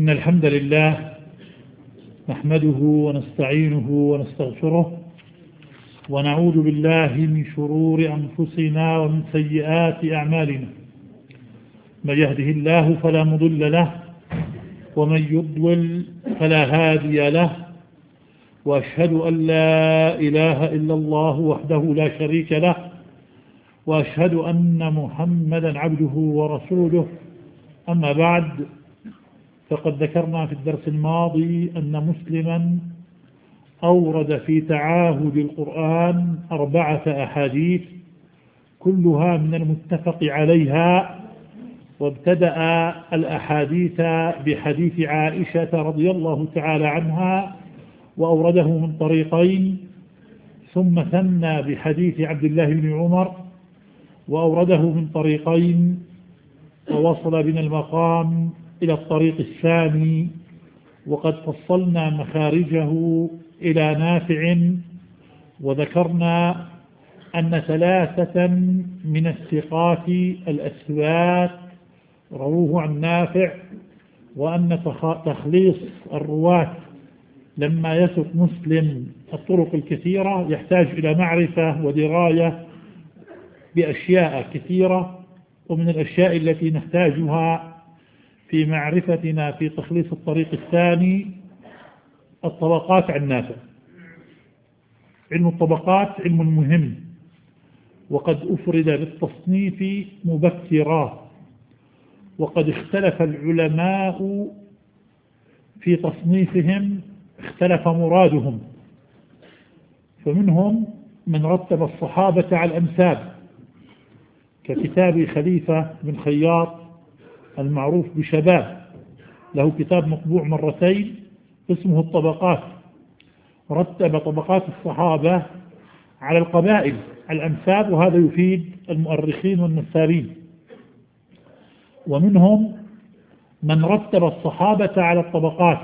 إن الحمد لله نحمده ونستعينه ونستغفره ونعوذ بالله من شرور أنفسنا ومن سيئات أعمالنا. من يهده الله فلا مضل له ومن يضلل فلا هادي له، وأشهد أن لا إله إلا الله وحده لا شريك له، وأشهد أن محمدا عبده ورسوله. أما بعد، فقد ذكرنا في الدرس الماضي أن مسلما أورد في تعاهد القرآن 4 أحاديث كلها من المتفق عليها، وابتدأ الأحاديث بحديث عائشة رضي الله تعالى عنها وأورده من طريقين، ثم ثنى بحديث عبد الله بن عمر وأورده من طريقين، ووصل بنا المقام إلى الطريق الثاني، وقد فصلنا مخارجه إلى نافع، وذكرنا أن 3 من الثقات الأثبات رووه عن نافع، وأن تخليص الرواة لما يثق مسلم الطرق الكثيرة يحتاج إلى معرفة ودراية بأشياء كثيرة، ومن الأشياء التي نحتاجها في معرفتنا في تخليص الطريق الثاني الطبقات عن نافع. علم الطبقات علم مهم، وقد أفرد بالتصنيف مبكرا، وقد اختلف العلماء في تصنيفهم، اختلف مرادهم، فمنهم من رتب الصحابة على الأنساب ككتاب خليفة بن خياط المعروف بشباب، له كتاب مطبوع 2 مرات اسمه الطبقات، رتب طبقات الصحابة على القبائل الأنساب، وهذا يفيد المؤرخين والنسابين. ومنهم من رتب الصحابة على الطبقات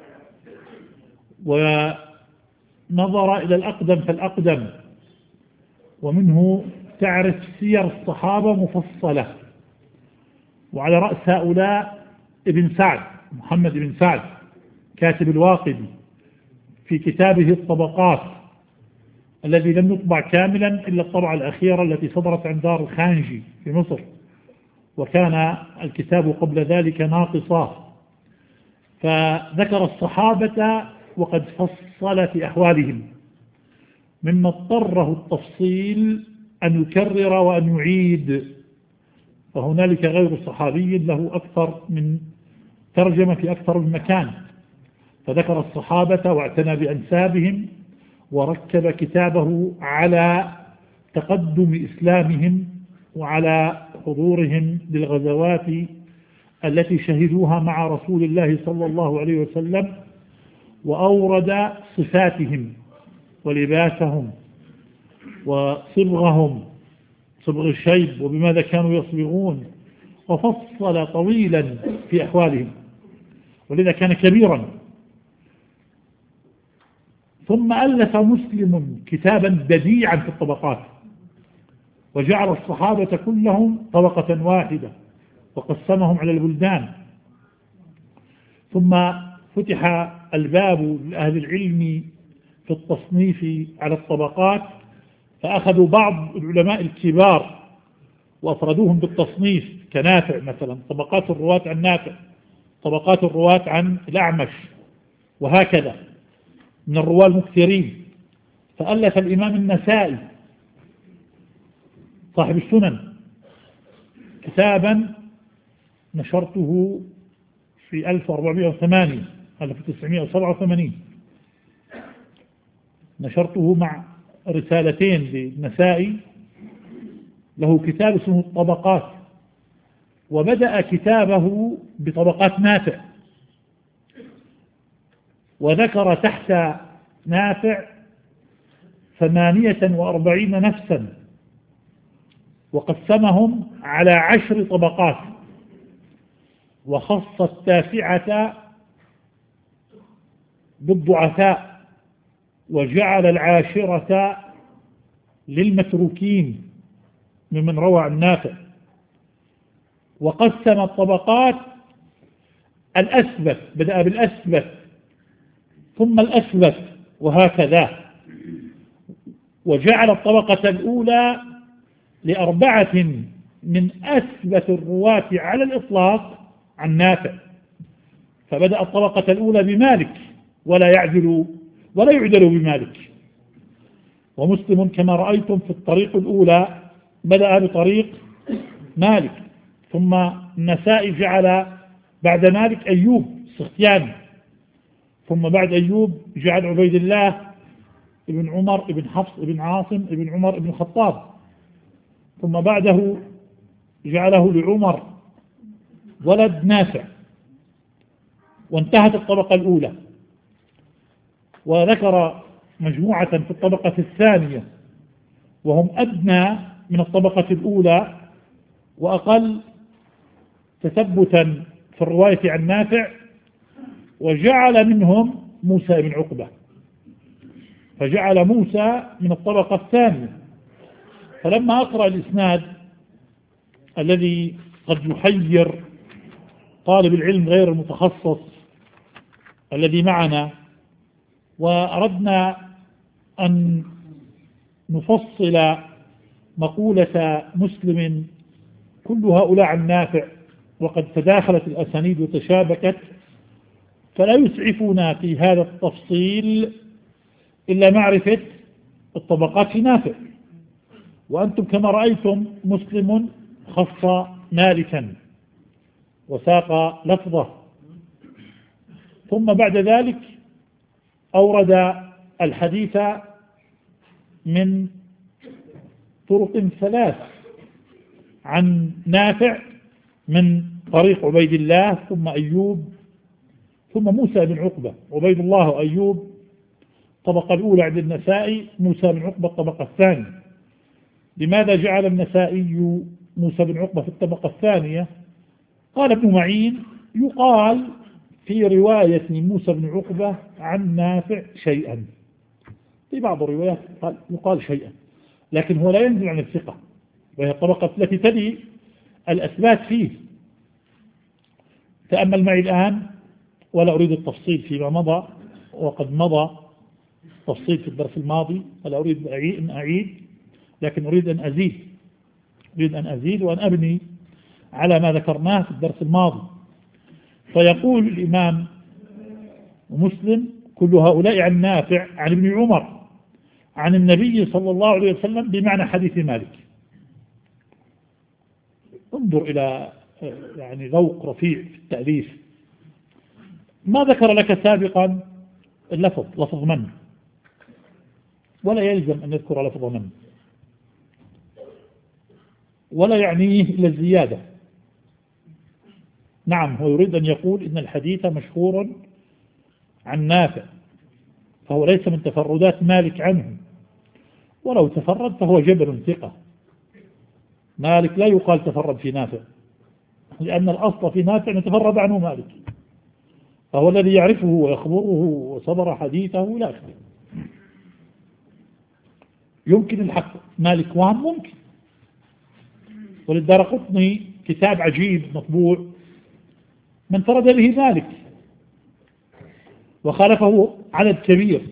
ونظر إلى الأقدم فالأقدم، ومنه تعرف سير الصحابة مفصلة، وعلى رأس هؤلاء ابن سعد، محمد بن سعد كاتب الواقدي في كتابه الطبقات الذي لم يطبع كاملا إلا الطبعة الأخيرة التي صدرت عن دار الخانجي في مصر، وكان الكتاب قبل ذلك ناقصا. فذكر الصحابة وقد فصل في أحوالهم، مما اضطره التفصيل أن يكرر وأن يعيد، فهنالك غير صحابي له أكثر من ترجمة في أكثر من مكان، فذكر الصحابة واعتنى بأنسابهم، وركب كتابه على تقدم إسلامهم وعلى حضورهم للغزوات التي شهدوها مع رسول الله صلى الله عليه وسلم، وأورد صفاتهم ولباسهم وصبغهم، صبغ الشيب وبماذا كانوا يصبغون، وفصل طويلا في أحوالهم، ولذا كان كبيرا. ثم ألف مسلم كتابا بديعا في الطبقات، وجعل الصحابة كلهم طبقة واحدة وقسمهم على البلدان. ثم فتح الباب لأهل العلم في التصنيف على الطبقات، فأخذوا بعض العلماء الكبار وأفردوهم بالتصنيف كنافع مثلا، طبقات الرواة عن نافع، طبقات الرواة عن الأعمش، وهكذا من الرواة المكثرين. فألف الإمام النسائي صاحب السنن كتابا نشرته في 1987 نشرته مع رسالتين للنسائي، له كتاب اسمه الطبقات، وبدأ كتابه بطبقات نافع، وذكر تحت نافع 48 نفسا، وقسمهم على 10 طبقات، وخص 9 بالضعفاء، وجعل 10 للمتروكين ممن روى عن نافع، وقسم الطبقات الأثبت، بدأ بالأثبت ثم الأثبت وهكذا. وجعل الطبقة الأولى لأربعة من أثبت الرواة على الإطلاق عن نافع، فبدأ الطبقة الأولى بمالك ولا يعدل بمالك. ومسلم كما رأيتم في الطريق الأولى بدأ بطريق مالك، ثم النسائي جعل بعد مالك أيوب السختياني، ثم بعد أيوب جعل عبيد الله ابن عمر ابن حفص ابن عاصم ابن عمر ابن الخطاب، ثم بعده جعله لعمر ولد نافع، وانتهت الطبقة الأولى. وذكر مجموعة في الطبقة الثانية وهم أدنى من الطبقة الأولى وأقل تثبتا في الرواية عن نافع، وجعل منهم موسى بن عقبة، فجعل موسى من الطبقة الثانية. فلما أقرأ الإسناد الذي قد يحير طالب العلم غير المتخصص الذي معنا، وأردنا أن نفصل مقولة مسلم كل هؤلاء عن نافع وقد تداخلت الأسانيد وتشابكت، فلا يسعفنا في هذا التفصيل إلا معرفة الطبقات في نافع. وأنتم كما رأيتم مسلم خص مالكا وساق لفظه، ثم بعد ذلك أورد الحديث من طرق ثلاث عن نافع من طريق عبيد الله ثم أيوب ثم موسى بن عقبة. عبيد الله وأيوب الطبقة الأولى عند النسائي، موسى بن عقبة الطبقة الثانية. لماذا جعل النسائي موسى بن عقبة في الطبقة الثانية؟ قال ابن معين: يقال في رواية موسى بن عقبة عن نافع شيئا، في بعض الروايات يقال شيئا، لكن هو لا ينزل عن الثقة، وهي الطبقة التي تلي الأثبات فيه. تأمل معي الآن، ولا أريد التفصيل فيما مضى، وقد مضى تفصيل في الدرس الماضي، ولا أريد أن أعيد، لكن أريد أن أزيد وأن أبني على ما ذكرناه في الدرس الماضي. فيقول الإمام مسلم: كل هؤلاء عن نافع عن ابن عمر عن النبي صلى الله عليه وسلم بمعنى حديث مالك. انظر إلى يعني ذوق رفيع في التأليف. ما ذكر لك سابقا لفظ من، ولا يلزم أن يذكر لفظ من، ولا يعنيه إلا الزيادة. نعم، هو يريد أن يقول إن الحديث مشهور عن نافع، فهو ليس من تفردات مالك عنه، ولو تفرد فهو جبل ثقة. مالك لا يقال تفرد في نافع، لأن الأصل في نافع نتفرد عنه مالك، فهو الذي يعرفه ويخبره وصبر حديثه لا أخبر. يمكن الحق مالك وهم ممكن، وللدارقطني كتاب عجيب مطبوع من فرد به مالك وخالفه عدد كبير.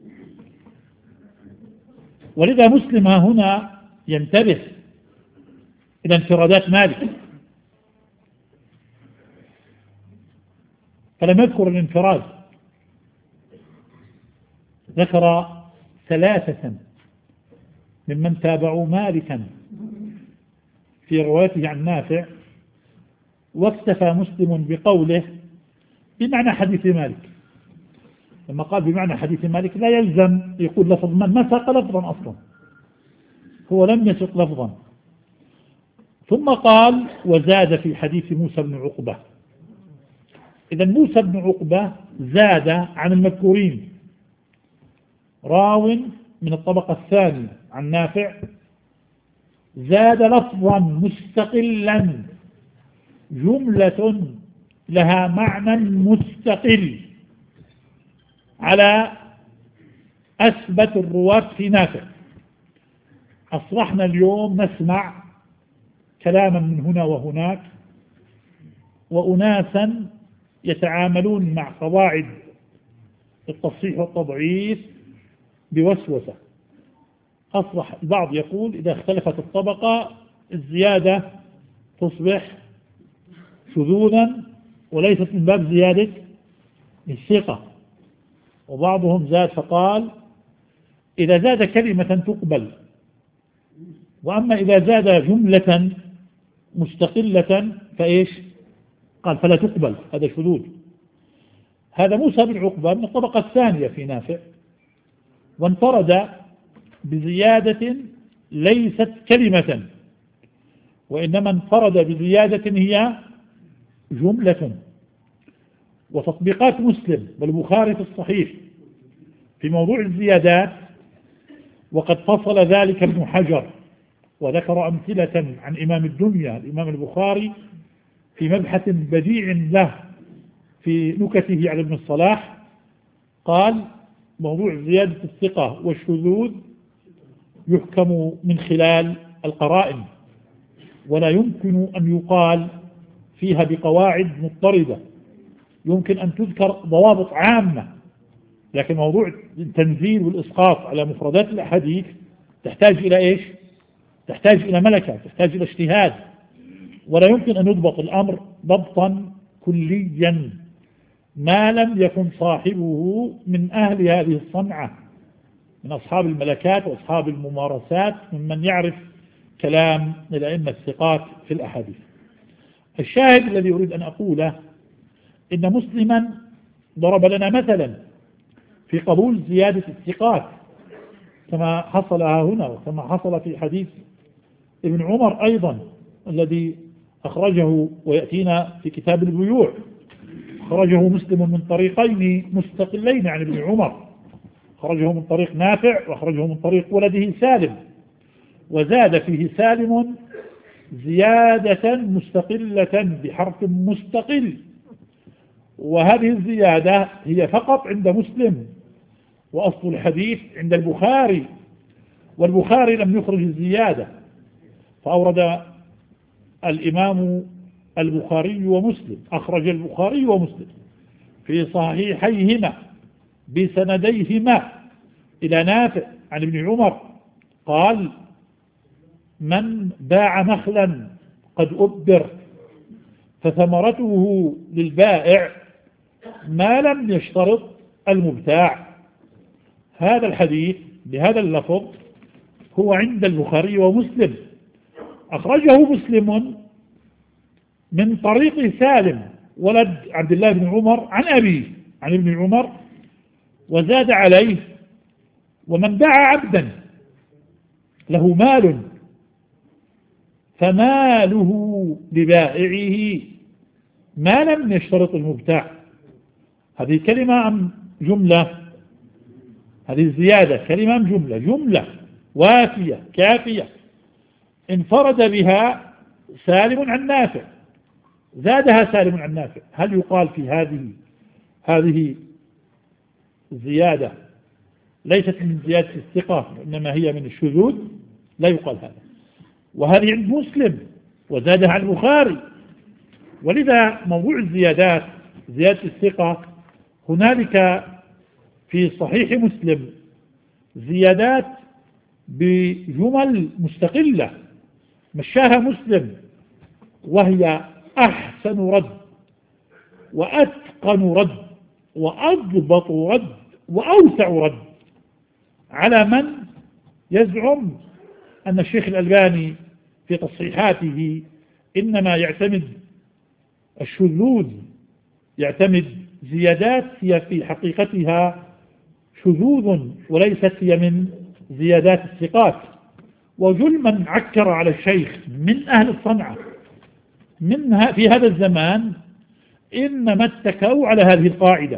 ولذا مسلم هنا ينتبه إلى انفرادات مالك، فلم يذكر الانفراد، ذكر ثلاثة ممن تابعوا مالكا في روايته عن نافع، واكتفى مسلم بقوله بمعنى حديث مالك. لما قال بمعنى حديث مالك لا يلزم يقول لفظ من، ما ساق لفظا أصلا، هو لم يسق لفظا. ثم قال: وزاد في حديث موسى بن عقبة. إذا موسى بن عقبة زاد عن المذكورين، راو من الطبقة الثانية عن نافع، زاد لفظا مستقلا، جملة لها معنى مستقل على أثبت الرواة في نافع. أصبحنا اليوم نسمع كلاما من هنا وهناك، وأناسا يتعاملون مع قواعد التصحيح والتضعيف بوسوسة. أصبح البعض يقول إذا اختلفت الطبقة الزيادة تصبح شذوذا وليست من باب زيادة الثقة. وبعضهم زاد فقال إذا زاد كلمة تقبل، وأما إذا زاد جملة مستقلة فإيش؟ قال فلا تقبل، هذا شذوذ. هذا موسى بن عقبة من الطبقة الثانية في نافع، وانفرد بزيادة ليست كلمة، وإنما انفرد بزيادة هي جملة. وتطبيقات مسلم والبخاري في الصحيح في موضوع الزيادات، وقد فصل ذلك ابن حجر وذكر أمثلة عن إمام الدنيا الإمام البخاري في مبحث بديع له في نكته على ابن الصلاح. قال موضوع زيادة الثقة والشذوذ يحكم من خلال القرائن، ولا يمكن أن يقال فيها بقواعد مضطردة، يمكن أن تذكر ضوابط عامة، لكن موضوع التنزيل والإسقاط على مفردات الأحاديث تحتاج إلى إيش؟ تحتاج إلى ملكة، تحتاج إلى اجتهاد، ولا يمكن أن يضبط الأمر ضبطا كليا ما لم يكن صاحبه من أهل هذه الصنعة، من أصحاب الملكات وأصحاب الممارسات، ممن يعرف كلام الأئمة الثقات في الأحاديث. الشاهد الذي أريد أن أقوله إن مسلما ضرب لنا مثلا في قبول زيادة الثقات كما حصل هنا، وكما حصل في حديث ابن عمر أيضا الذي أخرجه ويأتينا في كتاب البيوع. أخرجه مسلم من طريقين مستقلين عن ابن عمر، أخرجه من طريق نافع وأخرجه من طريق ولده سالم، وزاد فيه سالم زيادة مستقلة بحرف مستقل، وهذه الزيادة هي فقط عند مسلم، وأصل الحديث عند البخاري، والبخاري لم يخرج الزيادة، فأورد الإمام البخاري ومسلم، أخرج البخاري ومسلم في صحيحيهما بسنديهما إلى نافع عن ابن عمر قال من باع نخلا قد أبر فثمرته للبائع ما لم يشترط المبتاع. هذا الحديث بهذا اللفظ هو عند البخاري ومسلم، أخرجه مسلم من طريق سالم ولد عبد الله بن عمر عن أبيه عن ابن عمر، وزاد عليه ومن باع عبدا له مال فماله لبائعه ما لم يشترط المبتاع. هذه كلمة أم جملة؟ هذه الزيادة كلمة أم جملة؟ جملة وافية كافية انفرد بها سالم عن نافع، زادها سالم عن نافع. هل يقال في هذه الزيادة ليست من زيادة الثقة إنما هي من الشذوذ؟ لا يقال هذا. وهذه عند مسلم وزادها عن البخاري. ولذا موضوع الزيادات زيادة الثقة هنالك في صحيح مسلم زيادات بجمل مستقلة مشاها مسلم، وهي أحسن رد وأتقن رد وأضبط رد وأوسع رد على من يزعم أن الشيخ الألباني في تصحيحاته إنما يعتمد الشذوذ، يعتمد زيادات هي في حقيقتها شذوذ وليست هي من زيادات الثقات. وجل من عكر على الشيخ من أهل الصنعة منها في هذا الزمان إنما اتكوا على هذه القاعدة،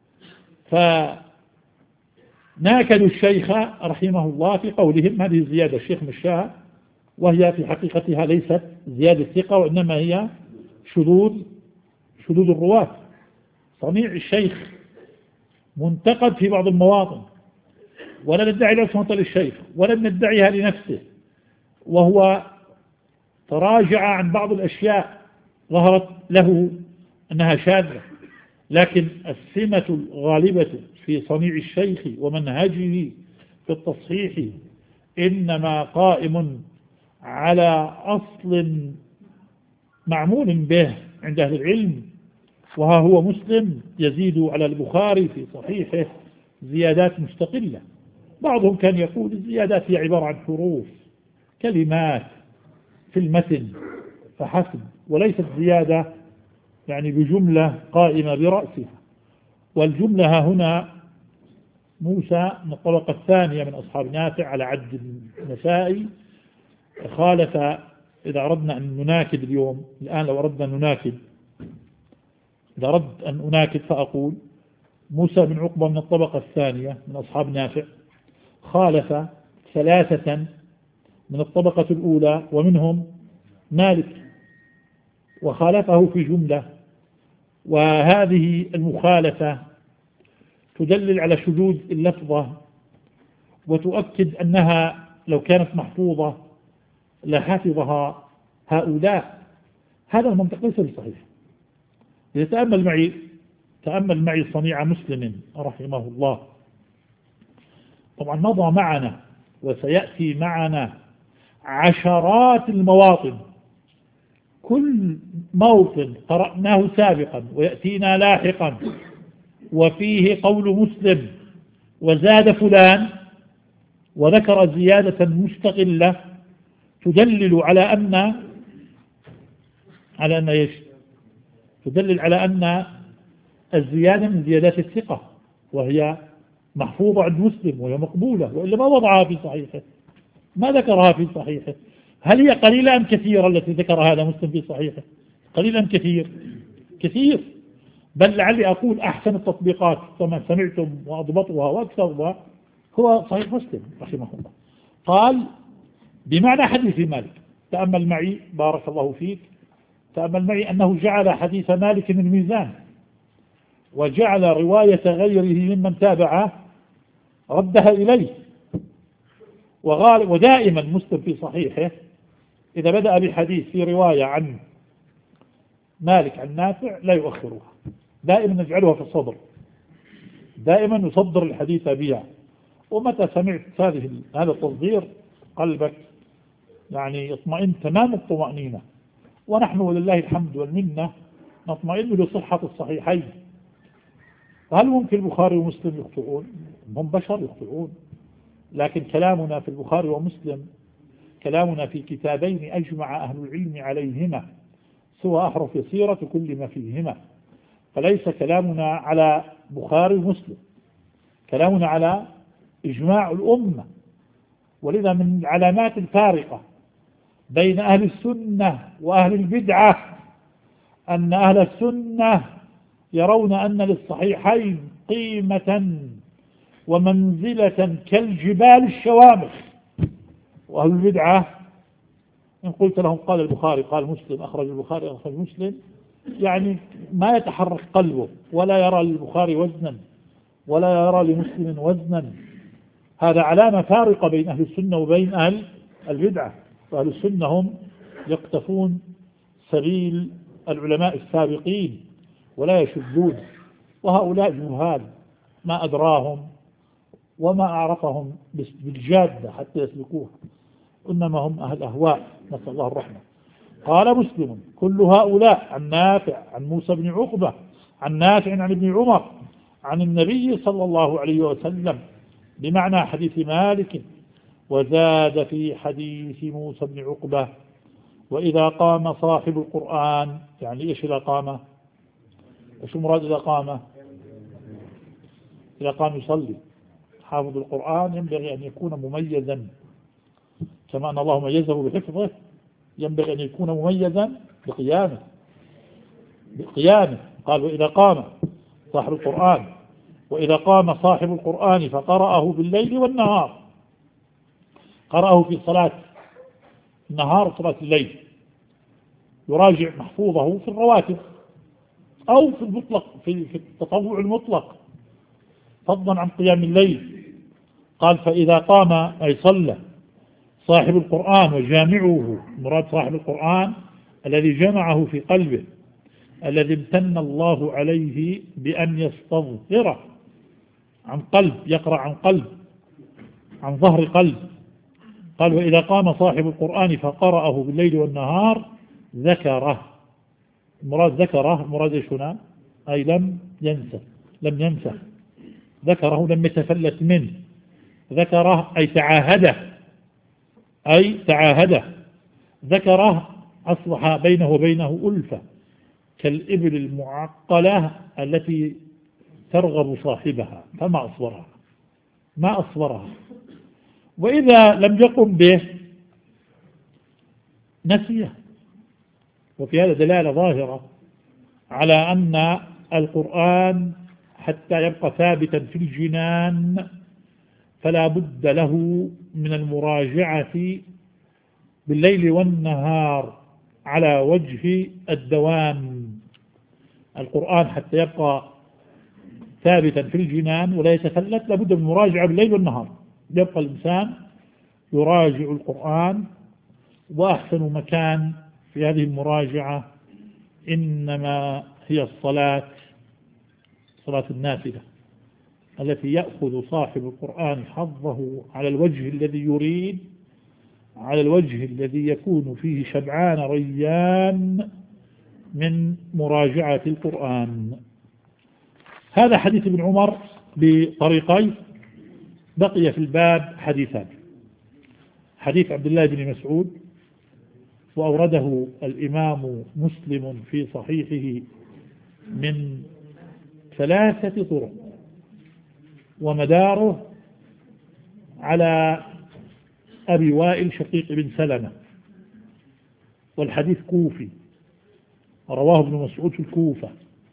فناكدوا الشيخ رحمه الله في قولهم هذه الزيادة الشيخ مشاها، وهي في حقيقتها ليست زيادة ثقة وإنما هي شذوذ الرواة. صنيع الشيخ منتقد في بعض المواطن، ولا ندعي العصمة للشيخ ولم ندعيها لنفسه، وهو تراجع عن بعض الأشياء ظهرت له أنها شاذة، لكن السمة الغالبة في صنيع الشيخ ومنهجه في التصحيح إنما قائم على أصل معمول به عند أهل العلم، وها هو مسلم يزيد على البخاري في صحيحه زيادات مستقلة. بعضهم كان يقول الزيادات هي عبارة عن حروف كلمات في المتن فحسب، وليست زيادة يعني بجملة قائمة برأسها. والجملة هنا موسى من الطبقة الثانية من أصحاب نافع على عد النسائي خالف. إذا أردنا أن نناكد اليوم الآن، لو أردنا أن نناكد، إذا أردت أن أناكد فأقول موسى بن عقبة من الطبقة الثانية من أصحاب نافع خالف ثلاثة من الطبقة الأولى ومنهم مالك، وخالفه في جملة. وهذه المخالفة تدلل على شذوذ اللفظة، وتؤكد أنها لو كانت محفوظة لحفظها هؤلاء. هذا المنطق ليس بصحيح. تأمل معي صنيع مسلم رحمه الله. طبعا مضى معنا وسيأتي معنا عشرات المواطن، كل موطن قرأناه سابقا ويأتينا لاحقا وفيه قول مسلم وزاد فلان وذكر زيادة مستقلة تدلل على أن إيش؟ تدلل على أن الزيادة من زيادات الثقة، وهي محفوظة عند مسلم وهي مقبولة، وإلا ما وضعها في صحيحه، ما ذكرها في صحيحه. هل هي قليلة أم كثيرة التي ذكر هذا مسلم في صحيحه؟ قليلة أم كثير؟ كثير. بل لعلي أقول أحسن التطبيقات كما سمعتم وأضبطها وأكثرها هو صحيح مسلم رحمه الله. قال بمعنى حديث مالك. تأمل معي بارك الله فيك، تأمل معي أنه جعل حديث مالك من ميزان، وجعل رواية غيره ممن تابعه ردها إليه. ودائما مسلم في صحيحه إذا بدأ بحديث في رواية عن مالك عن نافع لا يؤخرها، دائما نجعلها في الصدر، دائما يصدر الحديث بها. ومتى سمعت هذا التصدير قلبك يعني يطمئن تمام الطمأنينة. ونحن ولله الحمد والمنة نطمئن لصحة الصحيحين. هل ممكن البخاري ومسلم يخطئون؟ هم بشر يخطئون، لكن كلامنا في البخاري ومسلم كلامنا في كتابين أجمع أهل العلم عليهما سوى أحرف يسيرة كل ما فيهما. فليس كلامنا على بخاري ومسلم، كلامنا على إجماع الأمة. ولذا من العلامات الفارقة بين أهل السنة وأهل البدعة أن أهل السنة يرون أن للصحيحين قيمة ومنزلة كالجبال الشوامخ، وأهل البدعة إن قلت لهم قال البخاري قال مسلم أخرج البخاري أخرج مسلم يعني ما يتحرك قلبه، ولا يرى للبخاري وزنا ولا يرى لمسلم وزنا. هذا علامة فارقة بين أهل السنة وبين أهل البدعة. وأهل السنة هم يقتفون سبيل العلماء السابقين ولا يشذون، وهؤلاء جهال ما أدراهم وما أعرفهم بالجادة حتى يسلكوها، إنما هم أهل أهواء، نسأل الله الرحمة. قال مسلم كل هؤلاء عن نافع عن موسى بن عقبة عن نافع عن ابن عمر عن النبي صلى الله عليه وسلم بمعنى حديث مالك. وزاد في حديث موسى بن عقبة وإذا قام صاحب القرآن، يعني إيش إذا قام؟ إيش مراد إذا قام؟ إذا قام يصلي. حافظ القرآن ينبغي أن يكون مميزا كما أن الله ميزه بحفظه، ينبغي أن يكون مميزا بقيامه. قال وإذا قام صاحب القرآن، وإذا قام صاحب القرآن فقرأه بالليل والنهار، قرأه في صلاة النهار وصلاة الليل، يراجع محفوظه في الرواتب أو في المطلق في التطوع المطلق فضلا عن قيام الليل. قال فإذا قام أي صلى صاحب القرآن وجامعه، مراد صاحب القرآن الذي جمعه في قلبه الذي امتن الله عليه بأن يستظهره عن قلب، يقرأ عن قلب، عن ظهر قلب. قال: وإذا قام صاحب القرآن فقرأه بالليل والنهار ذكره. المراد ذكره، المراد إيش هنا؟ أي لم ينسى، لم ينسى. ذكره لم يتفلت منه. ذكره أي تعاهده، أي تعاهده. ذكره أصبح بينه وبينه ألفة، كالإبل المعقلة التي ترغب صاحبها، فما أصبرها، ما أصبرها. وإذا لم يقم به نسيه. وفي هذا دلالة ظاهرة على أن القرآن حتى يبقى ثابتا في الجنان فلا بد له من المراجعة بالليل والنهار على وجه الدوام. القرآن حتى يبقى ثابتا في الجنان ولا يتفلت لابد من المراجعة بالليل والنهار. يبقى الإنسان يراجع القرآن، وأحسن مكان في هذه المراجعة إنما هي الصلاة، صلاة النافلة التي يأخذ صاحب القرآن حظه على الوجه الذي يريد، على الوجه الذي يكون فيه شبعان ريان من مراجعة القرآن. هذا حديث ابن عمر بطريقين. بقي في الباب حديثان: حديث عبد الله بن مسعود، وأورده الإمام مسلم في صحيحه من 3 طرق، ومداره على أبي وائل شقيق بن سلمة، والحديث كوفي، رواه ابن مسعود في الكوفة.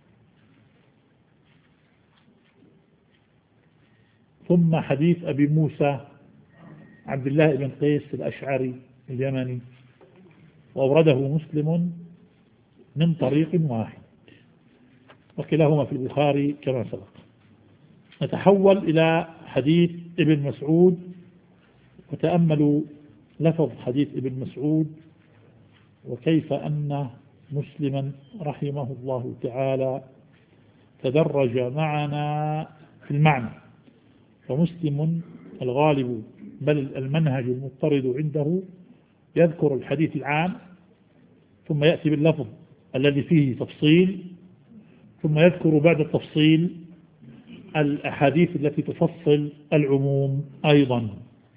ثم حديث أبي موسى عبد الله بن قيس الأشعري اليمني، وأورده مسلم من طريق واحد، وكلاهما في البخاري كما سبق. نتحول إلى حديث ابن مسعود، وتأملوا لفظ حديث ابن مسعود وكيف أن مسلما رحمه الله تعالى تدرج معنا في المعنى. فمسلم الغالب بل المنهج المضطرد عنده يذكر الحديث العام، ثم يأتي باللفظ الذي فيه تفصيل، ثم يذكر بعد التفصيل الأحاديث التي تفصل العموم أيضا.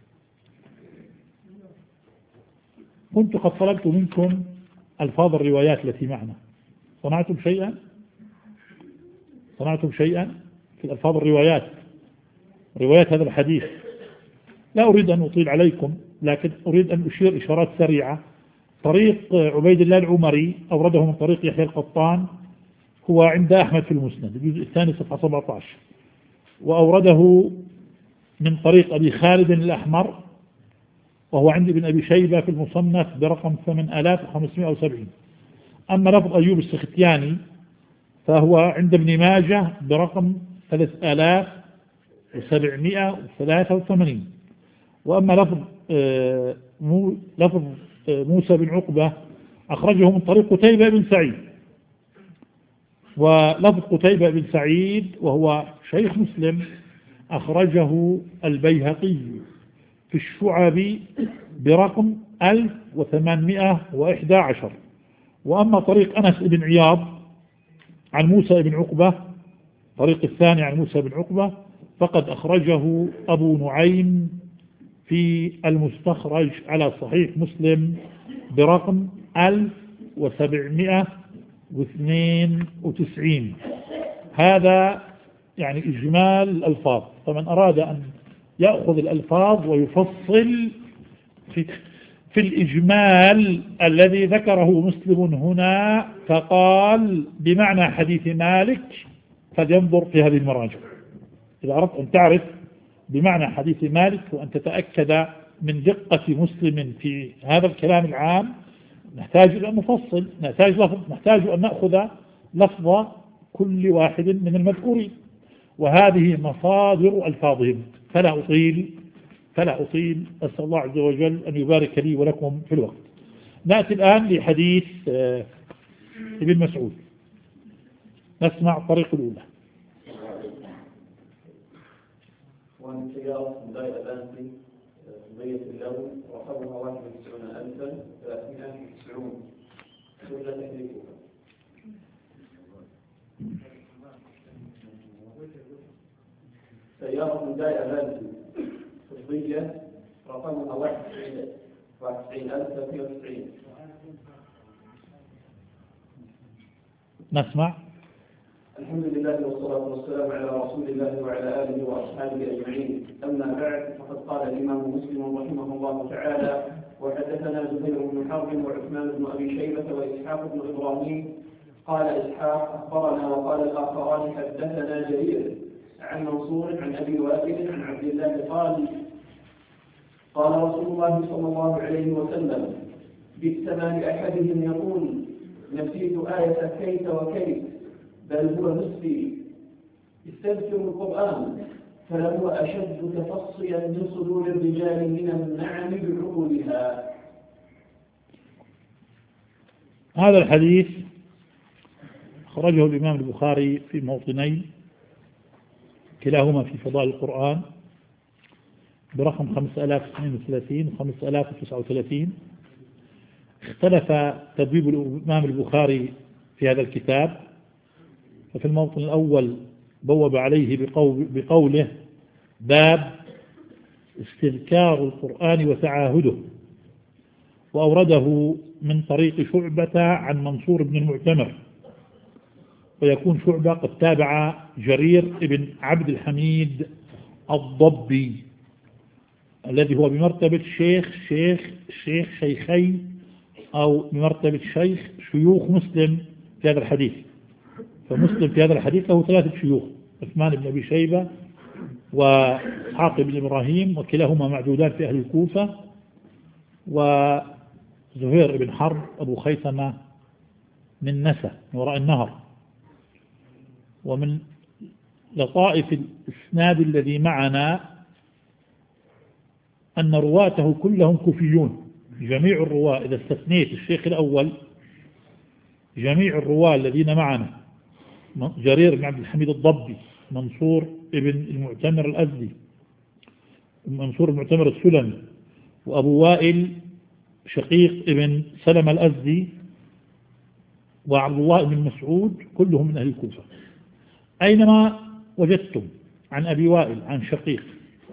كنت قد طلبت منكم ألفاظ الروايات التي معنا. صنعتم شيئا؟ صنعتم شيئا في ألفاظ الروايات، روايات هذا الحديث؟ لا أريد أن أطيل عليكم، لكن أريد أن أشير إشارات سريعة. طريق عبيد الله العمري أورده من طريق يحيى القطان، هو عند أحمد في المسند الجزء الثاني صفحة 17، وأورده من طريق أبي خالد الأحمر، وهو عند ابن أبي شيبة في المصنف برقم 8570. أما لفظ أيوب السختياني فهو عند ابن ماجه برقم 3783. وأما لفظ موسى بن عقبة أخرجه من طريق قتيبة بن سعيد، ولفظ قتيبة بن سعيد وهو شيخ مسلم أخرجه البيهقي في الشعب برقم 1811. وأما طريق أنس بن عياض عن موسى بن عقبة، طريق الثاني عن موسى بن عقبة، فقد أخرجه أبو نعيم في المستخرج على صحيح مسلم برقم 1792. هذا يعني إجمال الألفاظ، فمن أراد أن يأخذ الألفاظ ويفصل في الإجمال الذي ذكره مسلم هنا فقال بمعنى حديث مالك، فلينظر في هذه المراجع. إذا أردت أن تعرف بمعنى حديث مالك وأن تتأكد من دقة مسلم في هذا الكلام العام، نحتاج إلى أن نفصل، نحتاج أن نأخذ لفظ كل واحد من المذكورين، وهذه مصادر ألفاظهم. فلا أطيل أسأل الله عز وجل أن يبارك لي ولكم في الوقت. نأتي الآن لحديث ابن مسعود. نسمع الطريقة الأولى. ومن سيارة دائرة بانسي قضية اللون رقمها 91,390 كل تحريكها. سيارة دائرة بانسي قضية رقمها 91,390. نسمع. الحمد لله والصلاة والسلام على رسول الله وعلى آله وأصحابه أجمعين. أما بعد، فقد قال الإمام مسلم رحمه الله تعالى: وحدثنا زهير بن حرب وعثمان بن أبي شيبة وإسحاق بن إبراهيم. قال إسحاق: أخبرنا، وقال الآخران حدثنا جرير عن منصور عن أبي وائل عن عبد الله قال رسول الله صلى الله عليه وسلم: بالسماء أحدهم يقول: نسيت آية كيت وكيت، بل هو نسبي. استذكر القرآن فلهو أشد تفصيا من صدور الرجال من النعم بعقولها. هذا الحديث أخرجه الإمام البخاري في موطنين، كلاهما في فضائل القرآن، برقم 5032 و 5039. اختلف تبويب الإمام البخاري في هذا الكتاب، ففي الموطن الأول بوب عليه بقوله: باب استذكار القرآن وتعاهده، وأورده من طريق شعبة عن منصور بن المعتمر، ويكون شعبة قد تابع جرير بن عبد الحميد الضبي الذي هو بمرتبة شيخي أو بمرتبة شيوخ مسلم في هذا الحديث. فمسلم في هذا الحديث له 3 شيوخ: عثمان بن أبي شيبة وإسحاق بن إبراهيم، وكلاهما معدودان في أهل الكوفة، وزهير بن حرب أبو خيثمة من نسى من وراء النهر. ومن لطائف الإسناد الذي معنا أن رواته كلهم كوفيون، جميع الرواة إذا استثنيت الشيخ الأول، جميع الرواة الذين معنا: جرير بن عبد الحميد الضبي، منصور بن المعتمر الأزدي، منصور المعتمر السلمي، وأبو وائل شقيق بن سلمة الأزدي، وعبد الله بن مسعود، كلهم من أهل الكوفة. أينما وجدتم عن أبي وائل عن شقيق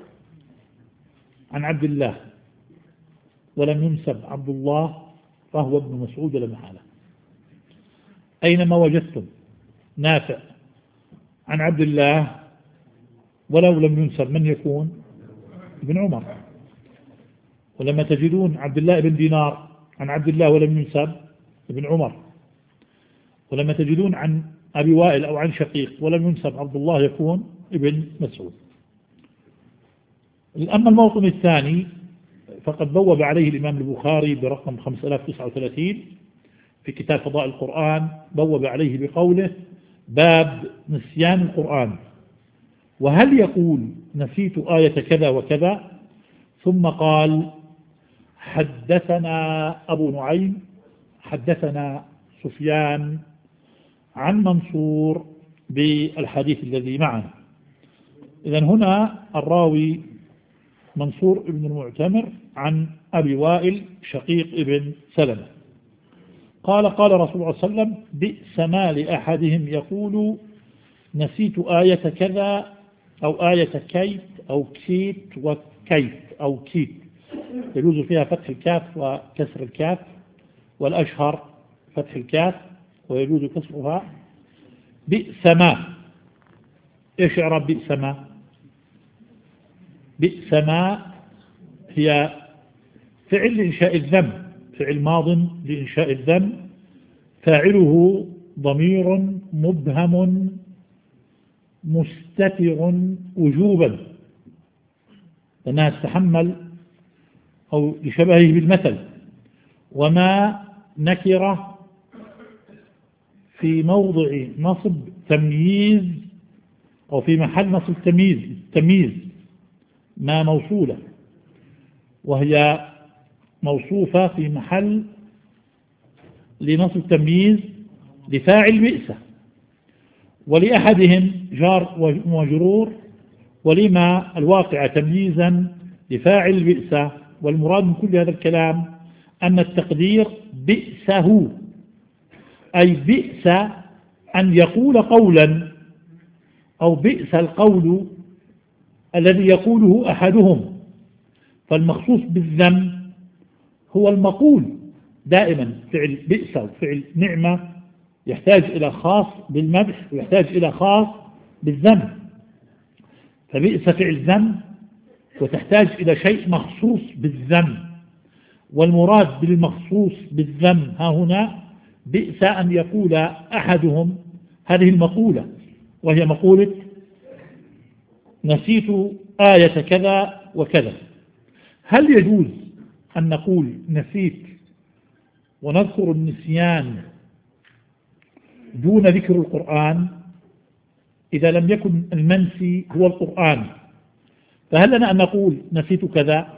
عن عبد الله ولم ينسب عبد الله فهو ابن مسعود لا محالة. أينما وجدتم نافع عن عبد الله ولو لم ينسب من يكون؟ ابن عمر. ولما تجدون عبد الله بن دينار عن عبد الله ولم ينسب ابن عمر. ولما تجدون عن أبي وائل أو عن شقيق ولم ينسب عبد الله يكون ابن مسعود. أما الموطن الثاني فقد بوب عليه الإمام البخاري برقم 5039 في كتاب فضائل القرآن، بوب عليه بقوله: باب نسيان القرآن، وهل يقول نسيت آية كذا وكذا؟ ثم قال: حدثنا أبو نعيم حدثنا سفيان عن منصور بالحديث الذي معنا. إذن هنا الراوي منصور بن المعتمر عن أبي وائل شقيق ابن سلمة قال: قال رسول الله صلى الله عليه وسلم: بئس ما لأحدهم يقول نسيت آية كذا أو آية كيت أو كيت وكيت أو كيت، يجوز فيها فتح الكاف وكسر الكاف، والأشهر فتح الكاف ويجوز كسرها. بئس ما، إيش إعراب بئس ما؟ بئس ما هي فعل لإنشاء الذم، فعل ماض لإنشاء الذم، فاعله ضمير مبهم مستتر وجوبا، لأنها تتحمل أو لشبهه بالمثل. وما نكرة في موضع نصب تمييز أو في محل نصب تمييز ما موصولة، وهي موصوفة في محل لنصب تمييز لفاعل بئس. ولأحدهم جار ومجرور، ولما الواقع تمييزا لفاعل بئس. والمراد من كل هذا الكلام أن التقدير بئسه، أي بئس أن يقول قولا، أو بئس القول الذي يقوله أحدهم. فالمخصوص بالذم هو المقول دائما. فعل بئس وفعل نعمة يحتاج إلى خاص بالمدح ويحتاج إلى خاص بالذم. فبئس فعل ذم وتحتاج إلى شيء مخصوص بالذم، والمراد بالمخصوص بالذم ها هنا بئس أن يقول أحدهم هذه المقولة، وهي مقولة نسيت آية كذا وكذا. هل يجوز أن نقول نسيت ونذكر النسيان دون ذكر القرآن إذا لم يكن المنسي هو القرآن؟ فهل لنا أن نقول نسيت كذا؟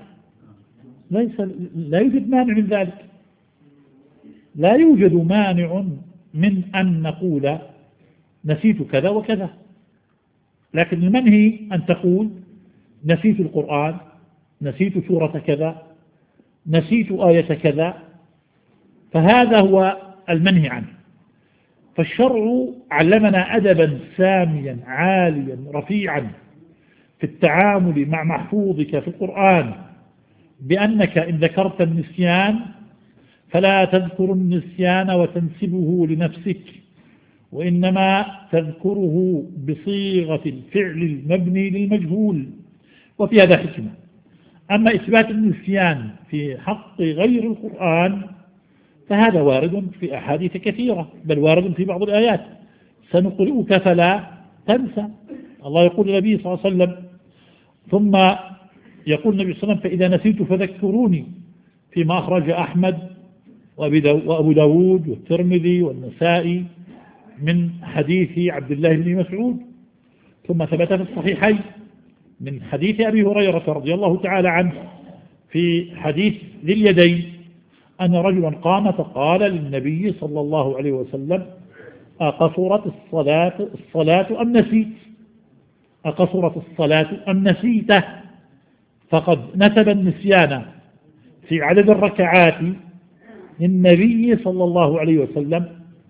لا يوجد مانع من ذلك، لا يوجد مانع من أن نقول نسيت كذا وكذا. لكن المنهي أن تقول نسيت القرآن، نسيت سورة كذا، نسيت آية كذا، فهذا هو المنهي عنه. فالشرع علمنا أدبا ساميا عاليا رفيعا في التعامل مع محفوظك في القرآن، بأنك إن ذكرت النسيان فلا تذكر النسيان وتنسبه لنفسك، وإنما تذكره بصيغة الفعل المبني للمجهول، وفي هذا حكمة. أما إثبات النسيان في حق غير القرآن فهذا وارد في أحاديث كثيرة، بل وارد في بعض الآيات: سنقرئك فلا تنسى. الله يقول للنبي صلى الله عليه وسلم، ثم يقول النبي صلى الله عليه وسلم: فإذا نسيت فذكروني، فيما أخرج أحمد وأبو داود والترمذي والنسائي من حديث عبد الله بن مسعود. ثم ثبت في الصحيحين من حديث أبي هريرة رضي الله تعالى عنه في حديث ذي اليدين أن رجلا قام فقال للنبي صلى الله عليه وسلم: أقصرت الصلاة أم نسيت؟ أقصرت الصلاة أم نسيته؟ فقد نسب النسيان في عدد الركعات للنبي صلى الله عليه وسلم،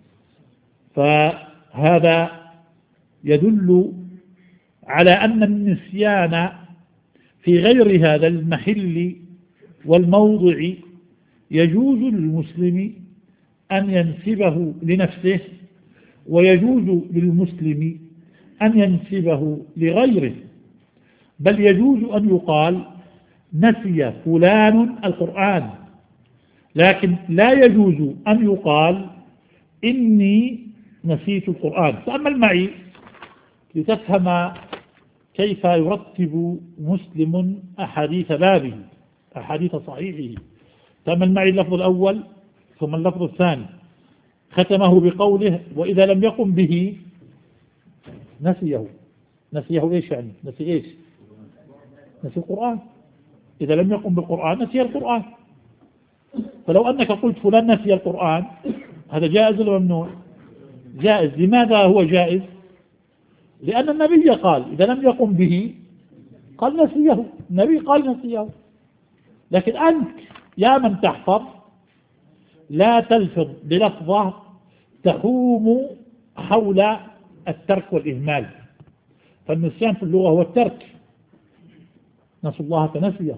فهذا يدل على أن النسيان في غير هذا المحل والموضع يجوز للمسلم أن ينسبه لنفسه، ويجوز للمسلم أن ينسبه لغيره، بل يجوز أن يقال نسي فلان القرآن، لكن لا يجوز أن يقال إني نسيت القرآن. تأمل معي لتفهم كيف يرتب مسلم أحاديث بابه، أحاديث صحيحه. تأمل معي اللفظ الأول ثم اللفظ الثاني. ختمه بقوله: وإذا لم يقم به نسيه. نسيه إيش يعني؟ نسي إيش؟ نسي القرآن. إذا لم يقم بالقرآن نسي القرآن. فلو أنك قلت فلان نسي القرآن، هذا جائز ولا ممنوع؟ جائز. لماذا هو جائز؟ لأن النبي قال إذا لم يقم به قال نسيه، النبي قال نسيه. لكن أنت يا من تحفظ لا تلفظ بلفظة تحوم حول الترك والإهمال، فالنسيان في اللغة هو الترك. نسوا الله فنسيه،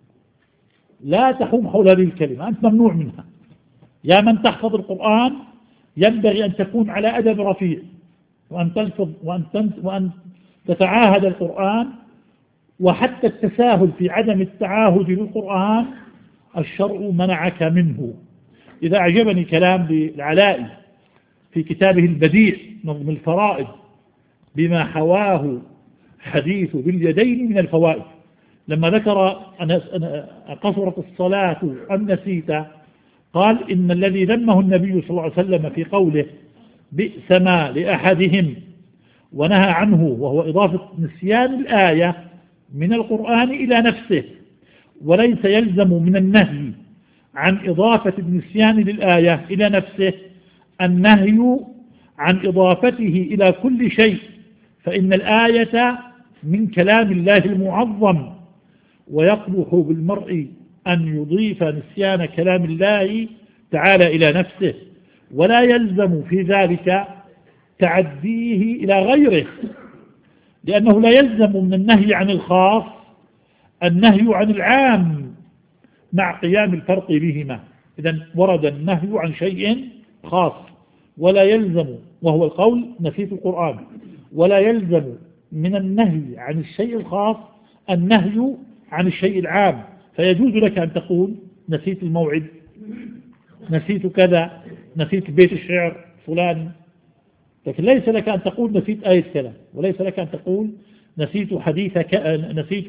لا تحوم حول هذه الكلمة، أنت ممنوع منها. يا من تحفظ القرآن ينبغي أن تكون على أدب رفيع، وأن تلفظ وأن تتعاهد القرآن. وحتى التساهل في عدم التعاهد للقرآن الشرع منعك منه. إذا أعجبني كلام العلائي في كتابه البديع نظم الفرائض بما حواه حديث باليدين من الفوائد، لما ذكر أن قصرت الصلاة أم نسيت، قال إن الذي ذمه النبي صلى الله عليه وسلم في قوله بئس ما لأحدهم ونهى عنه، وهو إضافة نسيان الآية من القرآن إلى نفسه، وليس يلزم من النهي عن إضافة النسيان للآية إلى نفسه النهي عن إضافته إلى كل شيء، فإن الآية من كلام الله المعظم، ويقبح بالمرء أن يضيف نسيان كلام الله تعالى إلى نفسه، ولا يلزم في ذلك تعديه إلى غيره، لأنه لا يلزم من النهي عن الخاص النهي عن العام مع قيام الفرق بهما. إذن ورد النهي عن شيء خاص ولا يلزم، وهو القول نسيت القرآن، ولا يلزم من النهي عن الشيء الخاص النهي عن الشيء العام، فيجوز لك أن تقول نسيت الموعد، نسيت كذا، نسيت بيت الشعر فلان، لكن ليس لك أن تقول نسيت آية كذا، وليس لك أن تقول نسيت حديث نسيت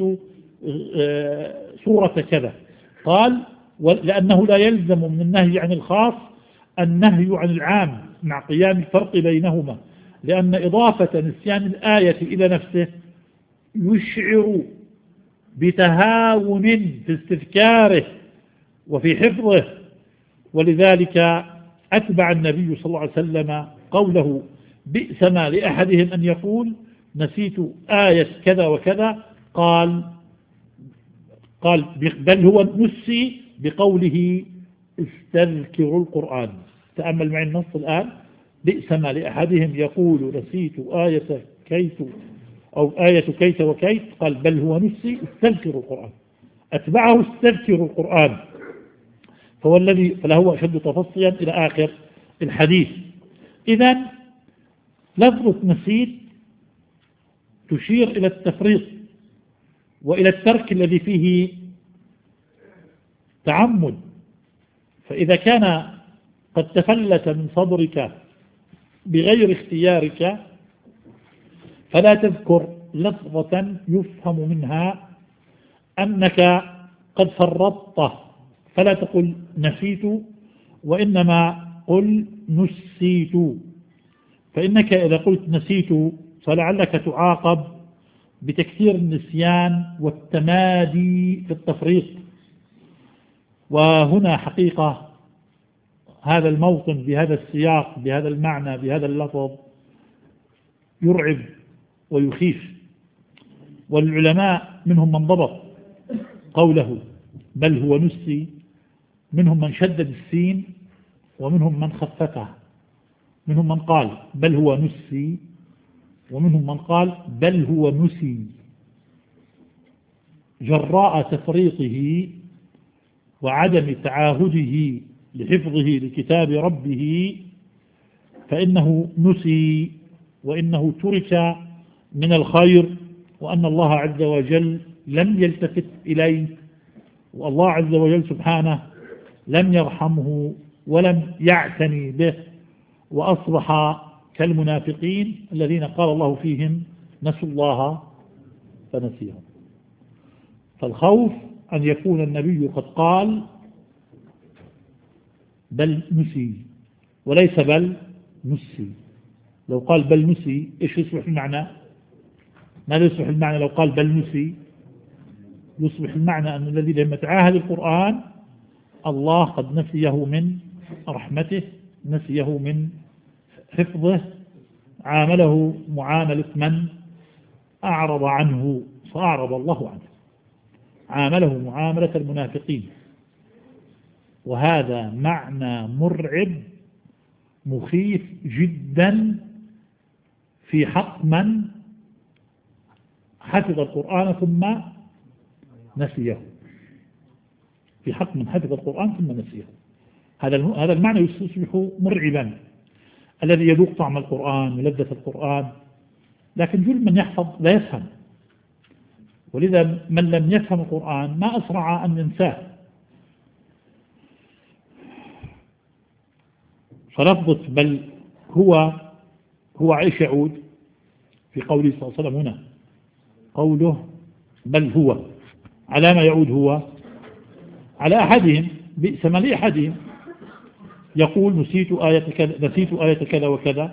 سورة كذا. قال لأنه لا يلزم من النهي عن الخاص النهي عن العام مع قيام الفرق بينهما، لأن إضافة نسيان الآية إلى نفسه يشعر بتهاون في استذكاره وفي حفظه، ولذلك أتبع النبي صلى الله عليه وسلم قوله بئس ما لأحدهم أن يقول نسيت آية كذا وكذا، قال بل هو نسي بقوله استذكروا القرآن. تأمل معي النص الآن، بئس ما لأحدهم يقول نسيت آية كيت أو آية كيت وكيت، قال بل هو نسي استذكروا القرآن، أتبعه استذكروا القرآن، فلهو أشد تفصيا إلى آخر الحديث. إذن لفظة نسيت تشير إلى التفريط وإلى الترك الذي فيه تعمد، فإذا كان قد تفلت من صدرك بغير اختيارك فلا تذكر لفظة يفهم منها أنك قد فرطت، فلا تقل نسيت، وإنما قل نسيت، فإنك إذا قلت نسيت فلعلك تعاقب بتكثير النسيان والتمادي في التفريط. وهنا حقيقة هذا الموطن بهذا السياق بهذا المعنى بهذا اللفظ يرعب ويخيف، والعلماء منهم من ضبط قوله بل هو نسي، منهم من شدد السين ومنهم من خففه، منهم من قال بل هو نسي ومنهم من قال بل هو نسي، جراء تفريطه وعدم تعاهده لحفظه لكتاب ربه، فإنه نسي وإنه ترك من الخير، وأن الله عز وجل لم يلتفت إليه، والله عز وجل سبحانه لم يرحمه ولم يعتني به، وأصبح كالمنافقين الذين قال الله فيهم نسوا الله فنسيهم. فالخوف أن يكون النبي قد قال بل نسي وليس بل نسي. لو قال بل نسي إيش يصبح المعنى؟ ماذا يصبح المعنى لو قال بل نسي؟ يصبح المعنى أن الذي لم يتعاهد القرآن الله قد نسيه من رحمته، نسيه من حفظه، عامله معاملة من أعرض عنه فأعرض الله عنه، عامله معاملة المنافقين. وهذا معنى مرعب مخيف جدا في حق من حفظ القرآن ثم نسيه، في حق من حفظ القرآن ثم نسيه. هذا المعنى يصبح مرعبا، الذي يذوق طعم القرآن ولذة القرآن، لكن جل من يحفظ لا يفهم، ولذا من لم يفهم القرآن ما أسرع أن ينساه. فلفظة بل هو عيش يعود في قوله صلى الله عليه وسلم هنا، قوله بل هو على ما يعود؟ هو على أحدهم، بئس ما لأحدهم يقول نسيت آية كذا وكذا،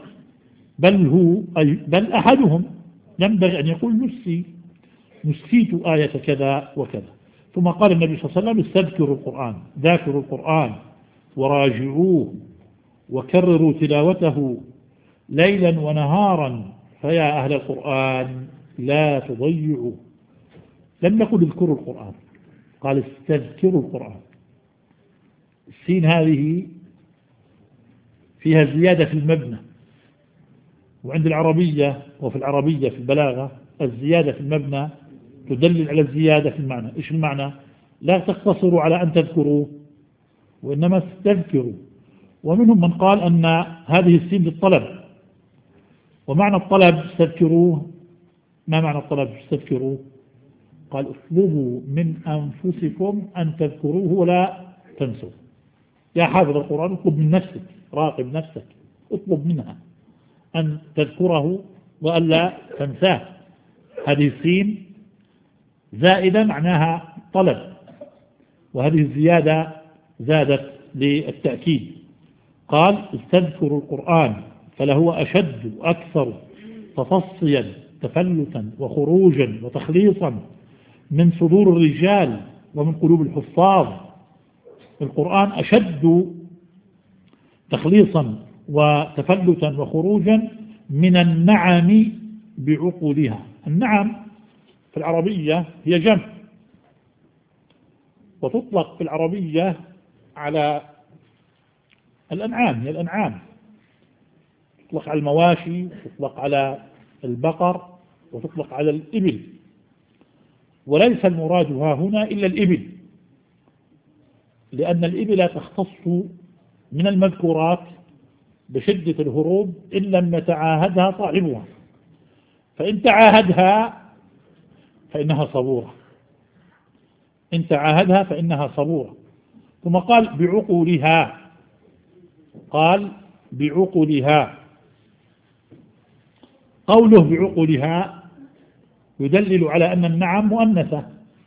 بل أحدهم ينبغي أن يقول نسيت آية كذا وكذا. ثم قال النبي صلى الله عليه وسلم استذكروا القرآن، ذاكروا القرآن وراجعوه وكرروا تلاوته ليلا ونهارا فيا أهل القرآن لا تضيعوا. لم يقل اذكروا القرآن، قال استذكروا القرآن. السين هذه فيها زيادة في المبنى، وعند العربية وفي العربية في البلاغة الزيادة في المبنى تدلل على الزيادة في المعنى. إيش المعنى؟ لا تقتصروا على أن تذكروا، وإنما استذكروا. ومنهم من قال أن هذه السين للطلب، ومعنى الطلب استذكروه. ما معنى الطلب استذكروه؟ قال اطلبوا من أنفسكم أن تذكروه ولا تنسوا. يا حافظ القرآن اطلب من نفسك، راقب نفسك، اطلب منها أن تذكره وألا تنساه. هذه السين زائدة معناها طلب، وهذه الزيادة زادت للتأكيد. قال استذكروا القرآن فلهو أشد وأكثر تفصيا تفلتا وخروجا وتخليصا من صدور الرجال ومن قلوب الحفاظ. القرآن أشد تخليصا وتفلتا وخروجا من النعم بعقولها. النعم في العربية هي جمع، وتطلق في العربية على الأنعام، هي الأنعام، تطلق على المواشي، تطلق على البقر، وتطلق على الإبل. وليس المراد ها هنا إلا الإبل، لأن الإبل تختص من المذكورات بشدة الهروب إن لم يتعاهدها صاحبها، فإن تعاهدها فإنها صبورة، إن تعاهدها فإنها صبورة. ثم قال بعقولها، قال بعقولها. قوله بعقولها يدلل على أن النعم مؤنثة.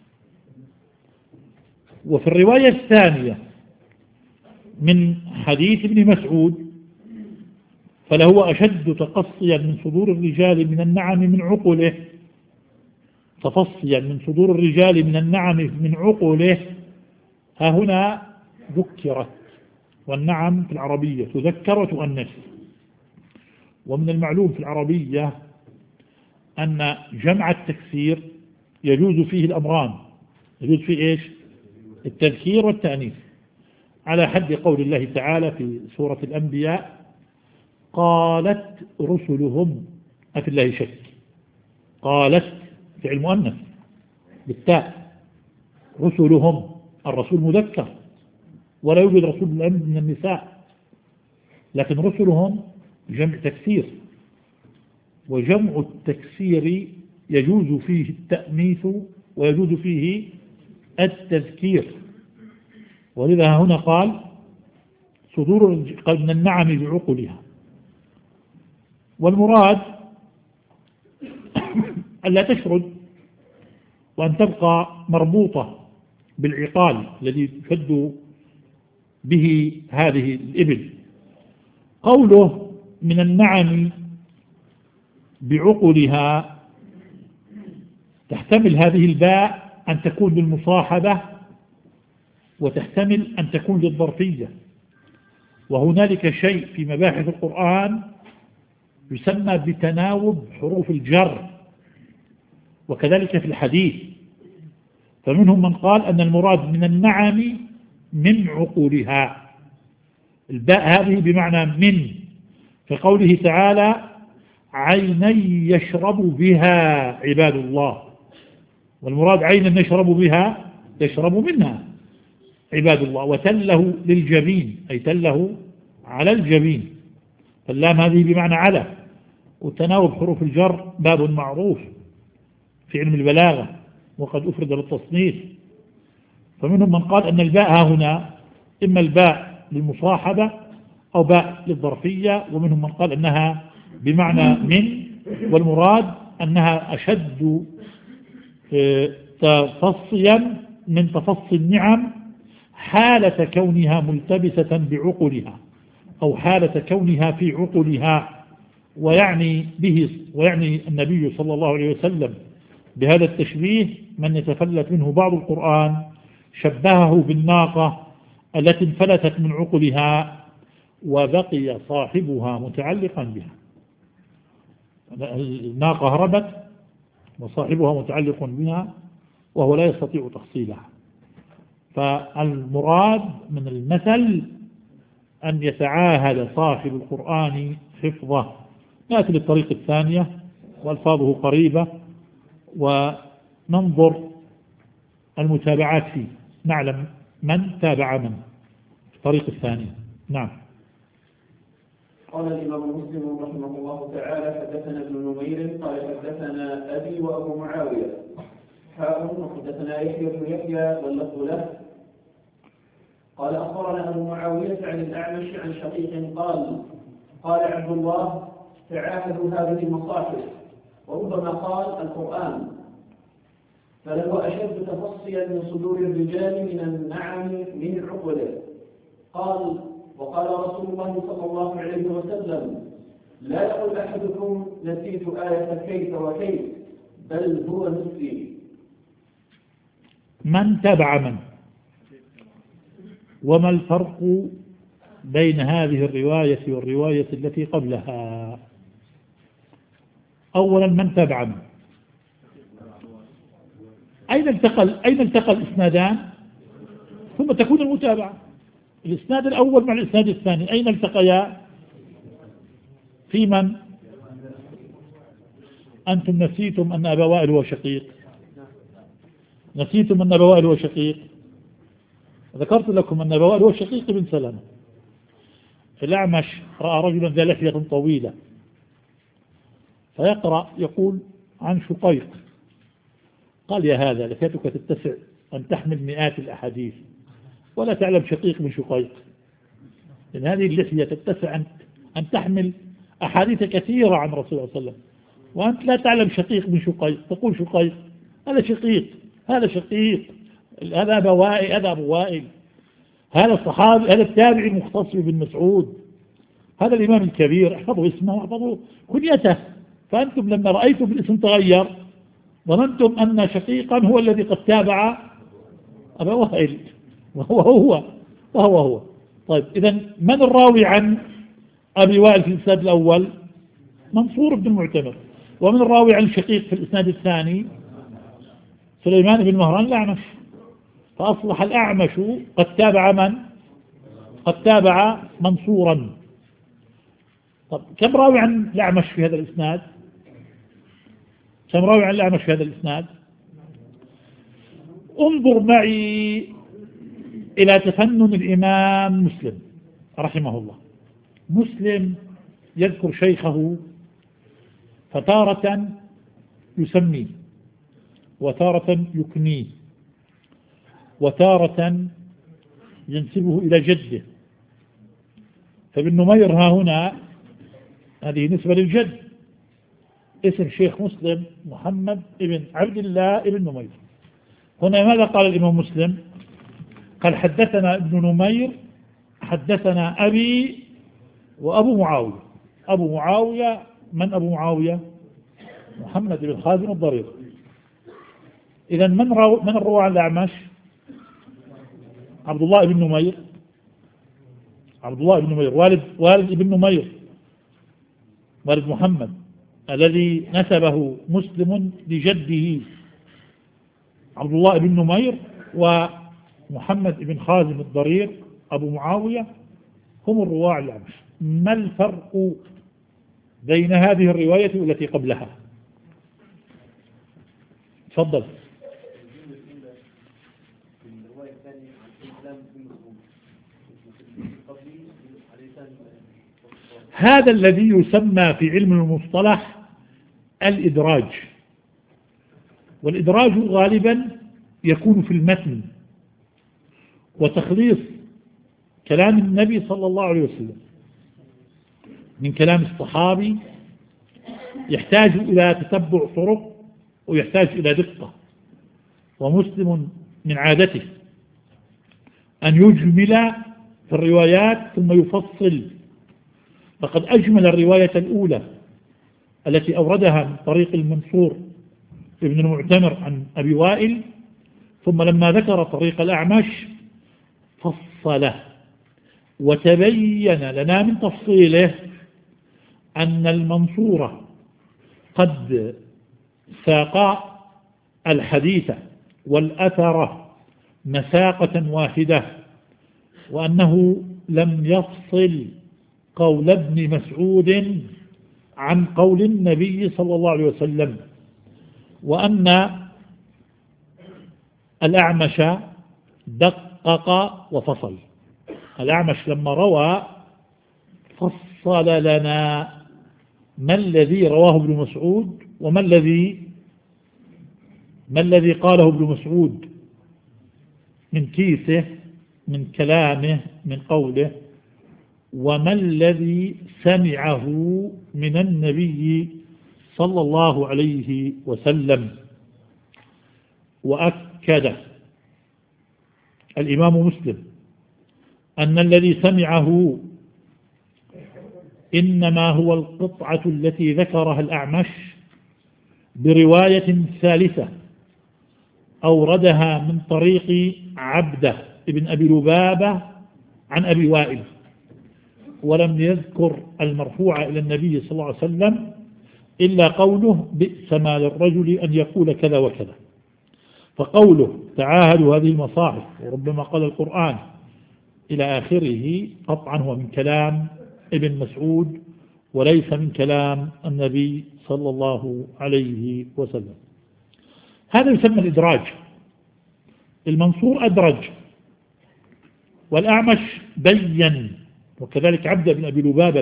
وفي الرواية الثانية من حديث ابن مسعود فلهو أشد تقصيا من صدور الرجال من النعم من عقله، تفصيا من صدور الرجال من النعم من عقله. ها هنا ذكرت، والنعم في العربية تذكر وتؤنث. ومن المعلوم في العربية أن جمع التكسير يجوز فيه الأمران، يجوز فيه إيش؟ التذكير والتأنيث، على حد قول الله تعالى في سورة الأنبياء قالت رسلهم أفي الله شك. قالت فعل مؤنث بالتاء، رسلهم الرسول مذكر، ولا يوجد رسول من النساء، لكن رسلهم جمع تكسير، وجمع التكسير يجوز فيه التأنيث ويجوز فيه التذكير. ولذا هنا قال صدور من النعم بعقلها. والمراد ألا تشرد وأن تبقى مربوطة بالعقال الذي تشد به هذه الإبل. قوله من النعم بعقلها تحتمل هذه الباء أن تكون للمصاحبة، وتحتمل أن تكون للظرفية. وهنالك شيء في مباحث القرآن يسمى بتناوب حروف الجر، وكذلك في الحديث. فمنهم من قال أن المراد من النعم من عقولها، الباء هذه بمعنى من، في قوله تعالى عيني يشرب بها عباد الله، والمراد عينا يشرب بها يشرب منها عباد الله. وتله للجبين أي تله على الجبين، فاللام هذه بمعنى على. وتناوب حروف الجر باب معروف في علم البلاغة، وقد أفرد للتصنيف. فمنهم من قال أن الباء هنا إما الباء للمصاحبة أو باء للظرفية، ومنهم من قال أنها بمعنى من، والمراد أنها أشد تفصيا من تفصي النعم حالة كونها ملتبسة بعقلها، أو حالة كونها في عقلها. ويعني النبي صلى الله عليه وسلم بهذا التشبيه من يتفلت منه بعض القرآن شبهه بالناقة التي انفلتت من عقلها وبقي صاحبها متعلقا بها. الناقة هربت وصاحبها متعلق بها وهو لا يستطيع تحصيلها. فالمراد من المثل أن يتعاهد صاحب القرآن حفظه. نأتي للطريقة الثانية والفاظه قريبة وننظر المتابعات فيه، نعلم من تابع من. الطريقة الثانية. نعم. قال الإمام مسلم رحمه الله تعالى: حدثنا ابن نمير قال حدثنا أبي وأبو معاوية وحدثنا يحيى بن يحيى واللفظ له قال أخبرنا أبو معاوية عن الأعمش عن شقيق قال عبد الله: تعاهدوا هذه المصاحف، وربما قال القرآن، فلهو أشد تفصيا من صدور الرجال من النعم من العقل. وقال رسول الله صلى الله عليه وسلم: لا يقل أحدكم نسيت آية كيف وكيف، بل هو نسي. من تبع من؟ وما الفرق بين هذه الرواية والرواية التي قبلها؟ أولا، من تبع من؟ أين التقى الإسنادان ثم تكون المتابعة؟ الإسناد الأول مع الإسناد الثاني أين التقيا؟ في من؟ أنتم نسيتم أن أبا وائل هو شقيق، نسيتم أن أبا وائل هو شقيق. ذكرت لكم أن أبا وائل هو شقيق بن سلمة. الأعمش رأى رجلا ذا لحية طويلة فيقرأ يقول عن شقيق، قال: يا هذا لحيتك تتسع أن تحمل مئات الأحاديث ولا تعلم شقيق من شقيق، لأن هذه اللحية تتسع أن تحمل أحاديث كثيرة عن رسول الله صلى الله عليه وسلم، وأنت لا تعلم شقيق من شقيق، تقول شقيق، هذا شقيق، هذا شقيق، هذا أبو وائل، هذا الصحابي، هذا التابعي المختص بن مسعود، هذا الإمام الكبير، احفظوا اسمه واحفظوا كنيته. فأنتم لما رأيتم الاسم تغير ظننتم أن شقيقا هو الذي قد تابع أبا وائل، وهو هو. طيب، إذن من الراوي عن أبي وائل في الإسناد الأول؟ منصور بن المعتمر. ومن الراوي عن شقيق في الإسناد الثاني؟ سليمان بن مهران الأعمش. فأصبح الأعمش قد تابع من؟ قد تابع منصورا. طب كم راوي عن الأعمش في هذا الإسناد؟ كم راوي عن الأعمش في هذا الإسناد؟ انظر معي إلى تفنن الإمام مسلم رحمه الله. مسلم يذكر شيخه فتارة يسميه، وتارة يكنيه، وتارة ينسبه إلى جده. فابن نمير ها هنا هذه نسبة للجد، اسم شيخ مسلم محمد ابن عبد الله ابن نمير. هنا ماذا قال الإمام مسلم؟ قال: حدثنا ابن نمير حدثنا أبي وأبو معاوية. أبو معاوية من أبو معاوية؟ محمد بن خازم الضرير. إذن من الرواة عن الأعمش؟ عبد الله بن نمير، عبد الله بن نمير والد ابن نمير، والد محمد الذي نسبه مسلم لجده عبد الله بن نمير، ومحمد بن خازم الضرير أبو معاوية هم الرواة عن الأعمش. ما الفرق بين هذه الرواية والتي قبلها؟ تفضل. هذا الذي يسمى في علم المصطلح الإدراج، والإدراج غالبا يكون في المتن وتخليص كلام النبي صلى الله عليه وسلم من كلام الصحابي، يحتاج إلى تتبع طرق ويحتاج إلى دقة. ومسلم من عادته أن يجمل في الروايات ثم يفصل، فقد أجمل الرواية الأولى التي أوردها من طريق المنصور ابن المعتمر عن أبي وائل، ثم لما ذكر طريق الأعمش فصله، وتبين لنا من تفصيله أن المنصور قد ساقا الحديث والأثر مساقة واحدة، وأنه لم يفصل قول ابن مسعود عن قول النبي صلى الله عليه وسلم، وأن الأعمش دقق وفصل. الأعمش لما روى فصل لنا ما الذي رواه ابن مسعود، وما الذي قاله ابن مسعود من كيسه، من كلامه، من قوله، وما الذي سمعه من النبي صلى الله عليه وسلم. وأكد الإمام مسلم أن الذي سمعه إنما هو القطعة التي ذكرها الأعمش برواية ثالثة أوردها من طريق عبده ابن أبي لبابة عن أبي وائل، ولم يذكر المرفوع إلى النبي صلى الله عليه وسلم إلا قوله بئس ما للرجل أن يقول كذا وكذا. فقوله تعاهدوا هذه المصاحف، وربما قال القرآن إلى آخره، قطعا هو من كلام ابن مسعود وليس من كلام النبي صلى الله عليه وسلم. هذا يسمى الإدراج. المنصور أدرج، والأعمش بين، وكذلك عبد بن أبي لبابة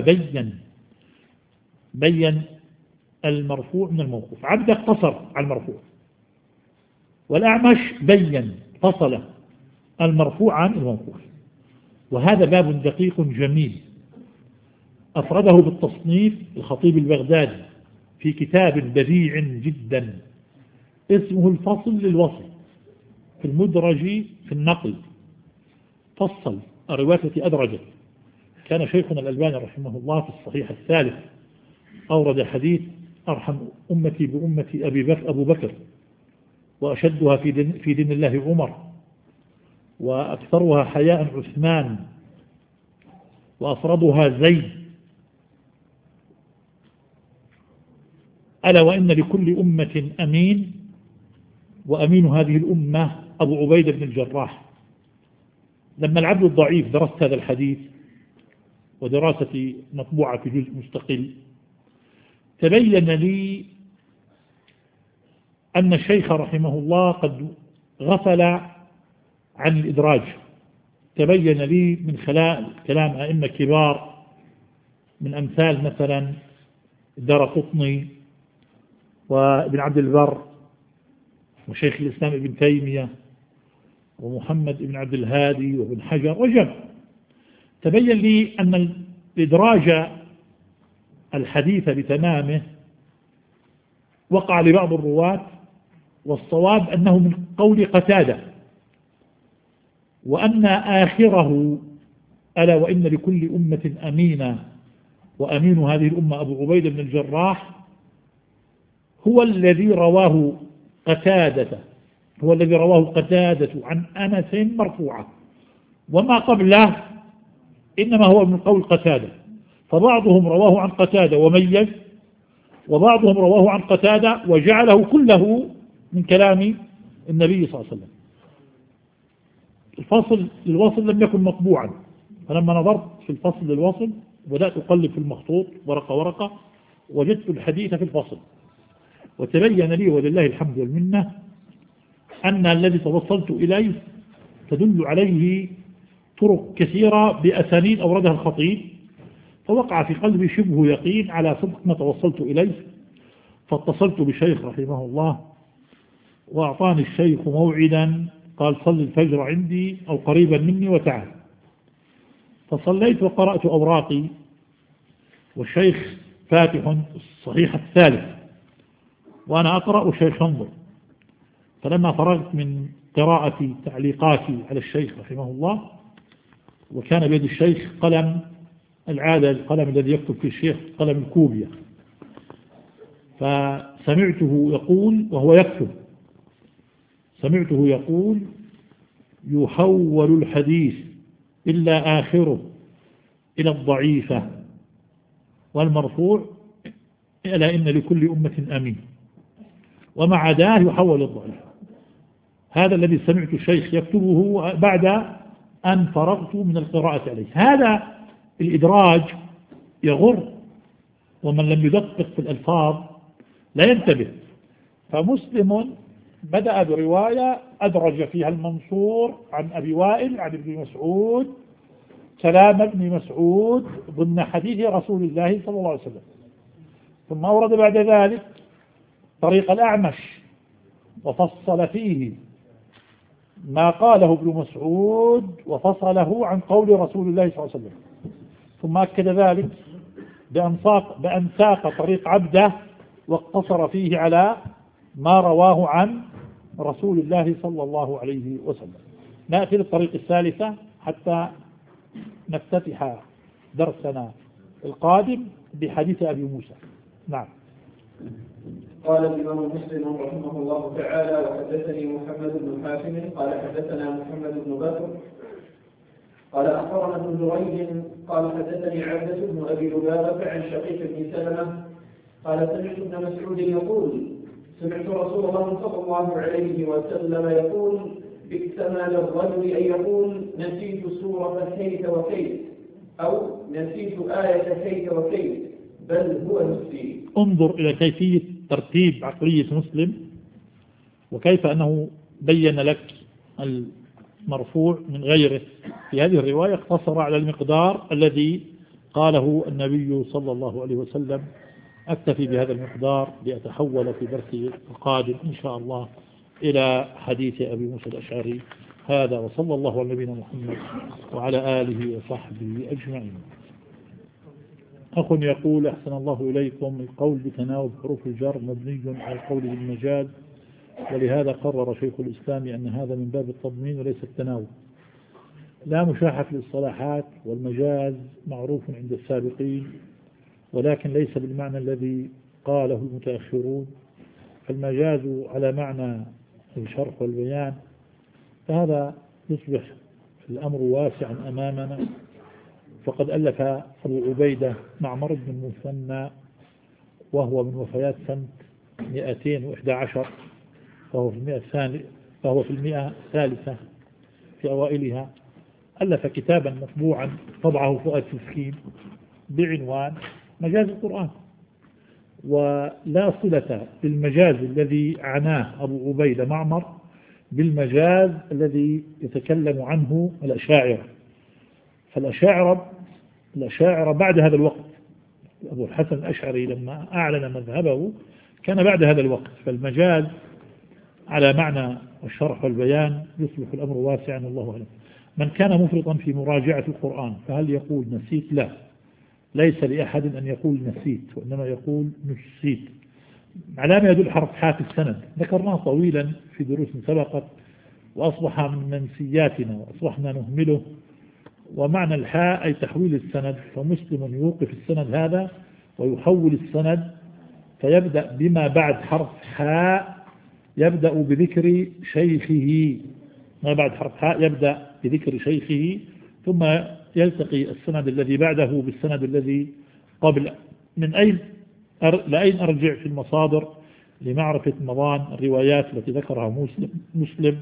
بين المرفوع من الموقوف. عبد اقتصر على المرفوع، والأعمش بين فصل المرفوع عن الموقوف. وهذا باب دقيق جميل أفرده بالتصنيف الخطيب البغدادي في كتاب بديع جدا اسمه الفصل للوصل في المدرج في النقل. فصل الرواية التي أدرجت. كان شيخنا الألباني رحمه الله في الصحيح الثالث أورد حديث أرحم أمتي بأمتي أبو بكر، وأشدها في دين الله عمر، وأكثرها حياء عثمان، وأفرضها زيد، ألا وإن لكل أمة أمين، وأمين هذه الأمة أبو عبيدة بن الجراح. لما العبد الضعيف درست هذا الحديث ودراسة مطبوعة في جزء مستقل، تبين لي أن الشيخ رحمه الله قد غفل عن الإدراج. تبين لي من خلال كلام أئمة كبار من أمثال مثلا الدارقطني وابن عبد البر وشيخ الإسلام ابن تيمية ومحمد ابن عبد الهادي وابن حجر وجمع، تبين لي أن الإدراج الحديث بتمامه وقع لبعض الرواة، والصواب أنه من قول قتادة، وأن آخره ألا وإن لكل أمة أمينا وأمين هذه الأمة أبو عبيدة بن الجراح هو الذي رواه قتادة عن أنس مرفوعة، وما قبله إنما هو من قول قتادة. فبعضهم رواه عن قتادة وميز، وبعضهم رواه عن قتادة وجعله كله من كلام النبي صلى الله عليه وسلم. الفصل للوصل لم يكن مطبوعا، فلما نظرت في الفصل للوصل بدأت أقلب في المخطوط ورقة ورقة، وجدت الحديث في الفصل، وتبين لي ولله الحمد والمنة أن الذي توصلت إليه تدل عليه طرق كثيرة بأسانيد أوردها الخطيب، فوقع في قلبي شبه يقين على صدق ما توصلت إليه. فاتصلت بشيخ رحمه الله، وأعطاني الشيخ موعدا، قال صل الفجر عندي أو قريبا مني وتعال. فصليت وقرأت أوراقي، والشيخ فاتح الصحيح الثالث وأنا أقرأ والشيخ ينظر. فلما فرغت من قراءة تعليقاتي على الشيخ رحمه الله، وكان بيد الشيخ قلم العادة، القلم الذي يكتب فيه الشيخ قلم الكوبيا، فسمعته يقول وهو يكتب، سمعته يقول يحول الحديث إلا آخره إلى الضعيفة، والمرفوع ألا إن لكل أمة أمين، وما عداه يحول الضعيف. هذا الذي سمعت الشيخ يكتبه بعد أن فرغت من القراءة عليه. هذا الإدراج يغر، ومن لم يدقق في الألفاظ لا ينتبه. فمسلم بدأ برواية أدرج فيها المنصور عن أبي وائل عن ابن مسعود كلام ابن مسعود ضمن حديث رسول الله صلى الله عليه وسلم، ثم أورد بعد ذلك طريق الأعمش وفصل فيه ما قاله ابن مسعود وفصله عن قول رسول الله صلى الله عليه وسلم، ثم أكد ذلك بأن ساق طريق عبده واقتصر فيه على ما رواه عن رسول الله صلى الله عليه وسلم. نأتي للطريق الثالثة حتى نفتتح درسنا القادم بحديث أبي موسى. نعم. قال الإمام مسلم رحمه الله تعالى: وحدثني محمد بن حاتم قال حدثنا محمد بن بكر قال أخبرنا ابن جريج قال حدثني عبدة بن أبي لبابة عن شقيق بن سلمة قال سمعت ابن مسعود يقول: سمعت رسول الله صلى الله عليه وسلم يقول: بئس ما للرجل أن يقول نسيت سورة كيت وكيت أو نسيت آية كيت وكيت، بل هو نسيت. انظر إلى كيفية ترتيب عقلية مسلم، وكيف أنه بين لك المرفوع من غيره. في هذه الرواية اقتصر على المقدار الذي قاله النبي صلى الله عليه وسلم. أكتفي بهذا المقدار لأتحول في درسي القادم إن شاء الله إلى حديث أبي موسى الأشعري. هذا وصلى الله على نبينا محمد وعلى آله وصحبه أجمعين. أخ يقول: أحسن الله إليكم، القول بتناوب حروف الجر مبني على القول بالمجاز، ولهذا قرر شيخ الإسلام أن هذا من باب التضمين وليس التناوب. لا مشاحة في الاصطلاحات، والمجاز معروف عند السابقين ولكن ليس بالمعنى الذي قاله المتأخرون، فالمجاز على معنى الشرح والبيان، فهذا يصبح الأمر واسعا أمامنا. فقد ألف أبو عبيدة معمر بن المثنى وهو من وفيات سنة 211، فهو في المئة الثالثة في أوائلها، ألف كتابا مطبوعا طبعه فؤاد سكين بعنوان مجاز القرآن. ولا صلة بالمجاز الذي عناه أبو عبيدة معمر بالمجاز الذي يتكلم عنه الأشاعرة. فالأشاعرة بعد هذا الوقت، أبو الحسن الأشعري لما أعلن مذهبه كان بعد هذا الوقت، فالمجاز على معنى الشرح والبيان يصبح الأمر واسعا والله أعلم. من كان مفرطا في مراجعة القرآن فهل يقول نسيت؟ لا، ليس لأحد أن يقول نسيت، وإنما يقول نسيت. على ما يدل حرف حاء في السند ذكرناه طويلا في دروس سبقت، وأصبح من منسياتنا وأصبحنا نهمله. ومعنى الحاء أي تحويل السند، فمسلم يوقف السند هذا ويحول السند، فيبدأ بما بعد حرف حاء يبدأ بذكر شيخه، ما بعد حرف حاء يبدأ بذكر شيخه، ثم يلتقي السند الذي بعده بالسند الذي قبل. من أين لأين أرجع في المصادر لمعرفة مضان الروايات التي ذكرها مسلم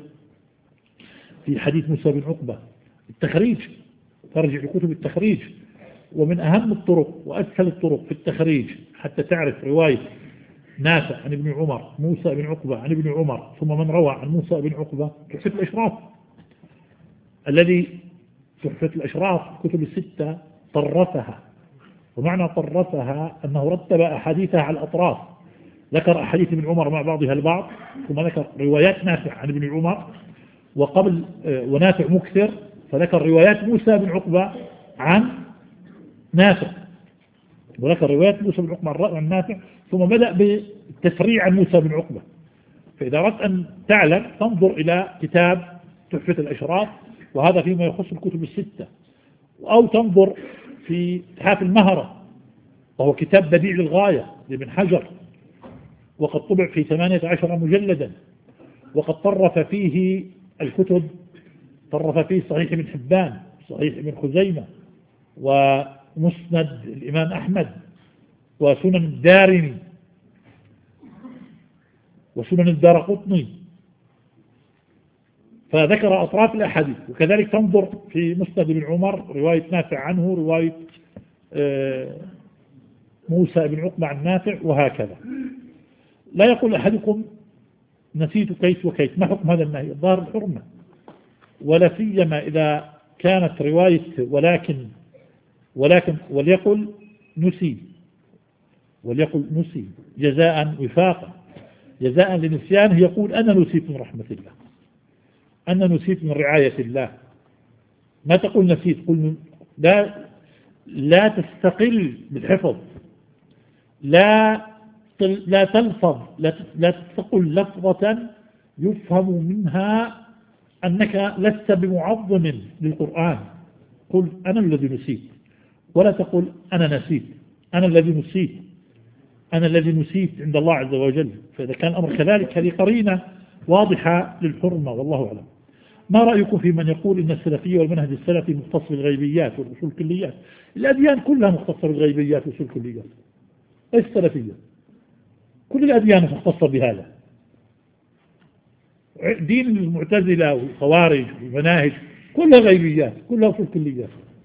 في حديث موسى بن عقبة؟ التخريج، ترجع لكتب التخريج. ومن أهم الطرق وأسهل الطرق في التخريج حتى تعرف رواية نافع عن ابن عمر، موسى بن عقبة عن ابن عمر، ثم من روى عن موسى بن عقبة، تحفة الأشراف. الذي تحفة الأشراف كتب الستة طرفها، ومعنى طرفها أنه رتب أحاديثها على الأطراف، ذكر أحاديث ابن عمر مع بعضها البعض، ثم ذكر روايات نافع عن ابن عمر، وقبل ونافع مكثر فذكر روايات موسى بن عقبة عن نافع، وذكر روايات موسى بن عقبة عن نافع، ثم بدأ بالتسريع عن موسى بن عقبة. فإذا أردت أن تعلم تنظر إلى كتاب تحفة الأشراف، وهذا فيما يخص الكتب الستة، أو تنظر في إتحاف المهرة، وهو كتاب بديع للغاية لابن حجر، وقد طبع في 18 مجلدا، وقد طرف فيه الكتب، طرف فيه صحيح ابن حبان، صحيح ابن خزيمة، ومسند الإمام أحمد، وسنن الدارمي وسنن الدارقطني، فذكر أطراف الأحاديث. وكذلك تنظر في مسند بن عمر رواية نافع عنه، رواية موسى بن عقبة عن نافع، وهكذا. لا يقول أحدكم نسيت كيت وكيت. ما حكم هذا النهي؟ الظاهر الحرمة، ولا سيما إذا كانت رواية وليقل نسي جزاء وفاقا، جزاء لنسيانه يقول أنا نسيت من رحمة الله، أنا نسيت من رعاية الله. ما تقول نسيت، قل لا تستقل بالحفظ، لا تلفظ، لا تقل لفظة يفهم منها أنك لست بمعظم للقرآن. قل أنا الذي نسيت، ولا تقل أنا نسيت. أنا الذي نسيت عند الله عز وجل. فإذا كان الأمر كذلك هذه قرينة واضحة للحرمة، والله أعلم. ما رأيكم في من يقول إن السلفية والمنهج السلفي مختص بالغيبيات والأصول الكليات؟ الأديان كلها مختصة بالغيبيات والأصول الكليات. إيش السلفية؟ كل الأديان مختصة بهذا. دين المعتزلة والخوارج والمناهج كلها غيبيات، كلها أصول كليات،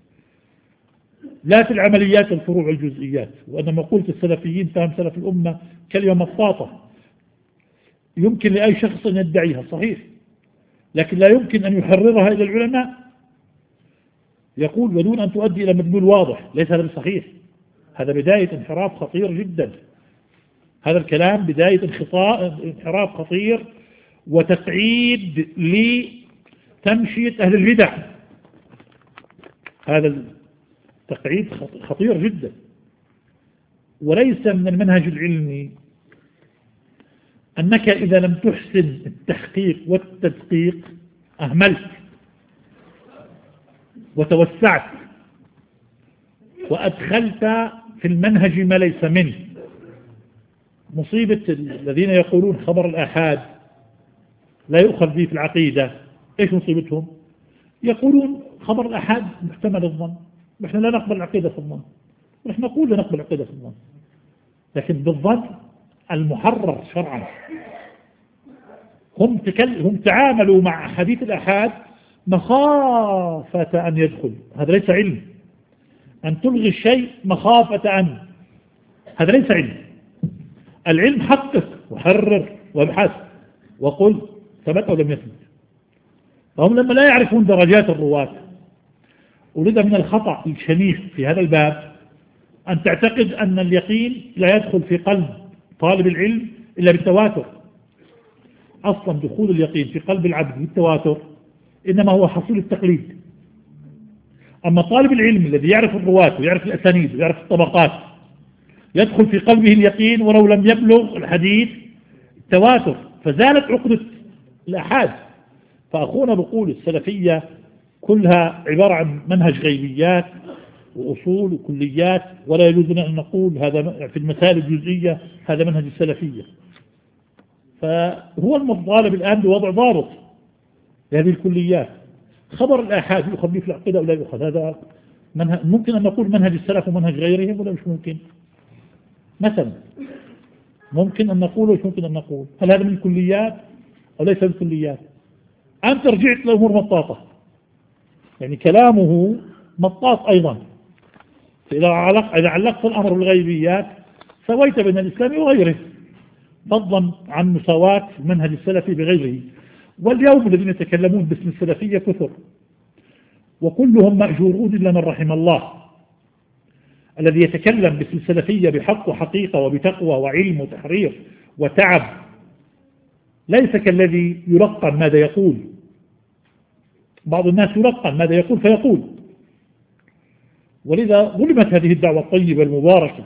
لا في العمليات الفروع والجزئيات. وأنما قلت السلفيين فهم سلف الأمة كلمة مطاطة يمكن لأي شخص أن يدعيها، صحيح، لكن لا يمكن أن يحررها إلى العلماء. يقول بدون أن تؤدي إلى مدلول واضح. ليس هذا صحيح، هذا بداية انحراف خطير جدا. هذا الكلام بداية انحراف خطير وتقعيد لتمشية أهل البدع. هذا التقعيد خطير جدا، وليس من المنهج العلمي أنك إذا لم تحسن التحقيق والتدقيق أهملت وتوسعت وأدخلت في المنهج ما ليس منه. مصيبة الذين يقولون خبر الآحاد لا يؤخذ به في العقيدة، إيش مصيبتهم؟ يقولون خبر الآحاد محتمل الظن، نحن لا نقبل العقيدة في الظن، نحن نقول لا نقبل العقيدة في الظن، لكن بالظن المحرر شرعا. هم تعاملوا مع حديث الآحاد مخافة أن يدخل. هذا ليس علم. أن تلغي الشيء مخافة أن، هذا ليس علم. العلم حقق وحرر وابحث وقل ثبت أو لم يثبت. فهم لما لا يعرفون درجات الرواة، ولذا من الخطأ الشنيع في هذا الباب أن تعتقد أن اليقين لا يدخل في قلب طالب العلم إلا بالتواتر. أصلا دخول اليقين في قلب العبد بالتواتر إنما هو حصول التقليد. أما طالب العلم الذي يعرف الرواة ويعرف الأسانيد ويعرف الطبقات يدخل في قلبه اليقين ولو لم يبلغ الحديث التواتر، فزالت عقدة الآحاد. فأخونا بقول السلفية كلها عبارة عن منهج غيبيات وأصول وكليات، ولا يجوز لنا أن نقول هذا في المسائل الجزئية هذا منهج السلفية. فهو المطالب الآن بوضع ضابط لهذه الكليات. خبر الآحاد يؤخذ به في العقيدة ولا يؤخذ؟ هذا ممكن أن نقول منهج السلف ومنهج غيرهم ولا مش ممكن؟ مثلا ممكن أن نقول ومش ممكن أن نقول؟ هل هذا من الكليات أو ليس من الكليات؟ أنت رجعت لأمور مطاطة، يعني كلامه مطاط أيضا. فإذا علقت الأمر بالغيبيات سويت بين الإسلام وغيره، فضلا عن مساواة المنهج السلفي بغيره. واليوم الذين يتكلمون باسم السلفية كثر، وكلهم مأجورون إلا من رحم الله. الذي يتكلم باسم السلفية بحق وحقيقة وبتقوى وعلم وتحرير وتعب ليس كالذي يلقن ماذا يقول. بعض الناس يلقن ماذا يقول فيقول، ولذا ظلمت هذه الدعوة الطيبة المباركة،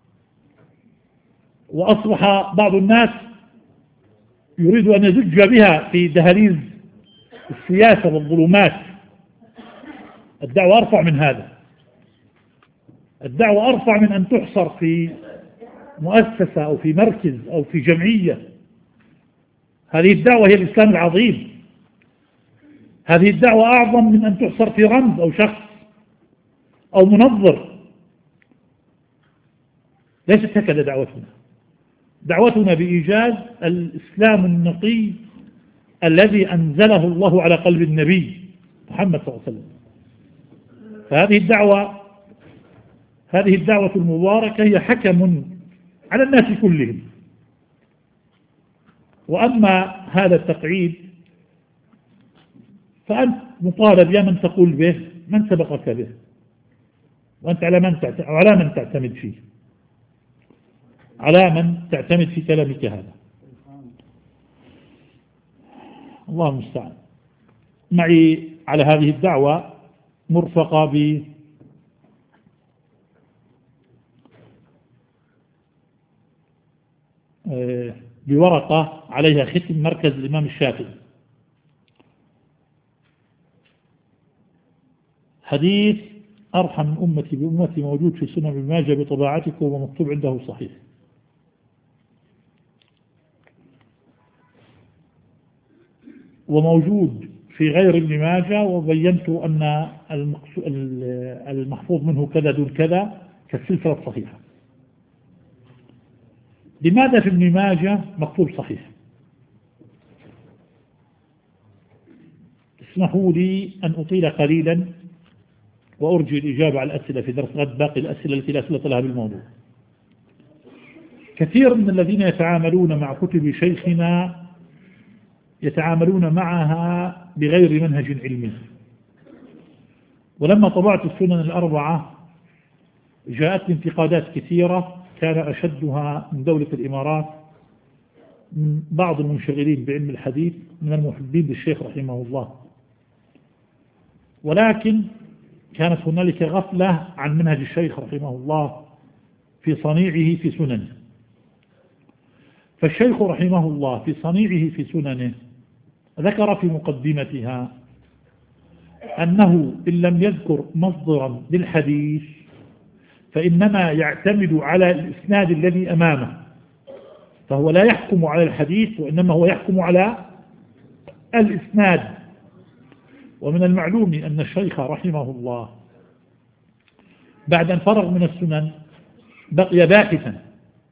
وأصبح بعض الناس يريد أن يزج بها في دهاليز السياسة والظلمات. الدعوة أرفع من هذا. الدعوة أرفع من أن تحصر في مؤسسة أو في مركز أو في جمعية. هذه الدعوة هي الإسلام العظيم. هذه الدعوة أعظم من أن تحصر في رمز أو شخص أو منظر. ليست هكذا دعوتنا. دعوتنا بإيجاز الإسلام النقي الذي أنزله الله على قلب النبي محمد صلى الله عليه وسلم. هذه الدعوة المباركة هي حكم على الناس كلهم. وأما هذا التقعيد فأنت مطالب يا من تقول به من سبقك به، وأنت على من تعتمد فيه، على من تعتمد في كلامك هذا. الله المستعان. معي على هذه الدعوة مرفقة بورقة عليها ختم مركز الإمام الشافعي، حديث أرحم من أمتي بأمتي موجود في سنن ابن ماجه بطباعتكم ومكتوب عنده صحيح. وموجود في غير ابن ماجه، وبينت أن المحفوظ منه كذا دون كذا كالسلسلة الصحيحة. لماذا في ابن ماجه مكتوب صحيح؟ اسمحوا لي أن أطيل قليلا وأرجي الإجابة على الأسئلة في درس غد، باقي الأسئلة التي لا صلة لها بالموضوع. كثير من الذين يتعاملون مع كتب شيخنا يتعاملون معها بغير منهج علمي. ولما طبعت السنن الأربعة جاءت انتقادات كثيرة، كان أشدها من دولة الإمارات، من بعض المنشغلين بعلم الحديث من المحبين للشيخ رحمه الله. ولكن كانت هنالك غفلة عن منهج الشيخ رحمه الله في صنيعه في سننه. فالشيخ رحمه الله في صنيعه في سننه ذكر في مقدمتها أنه إن لم يذكر مصدرا للحديث فإنما يعتمد على الإسناد الذي أمامه، فهو لا يحكم على الحديث وإنما هو يحكم على الإسناد. ومن المعلوم أن الشيخ رحمه الله بعد أن فرغ من السنن بقي باحثا،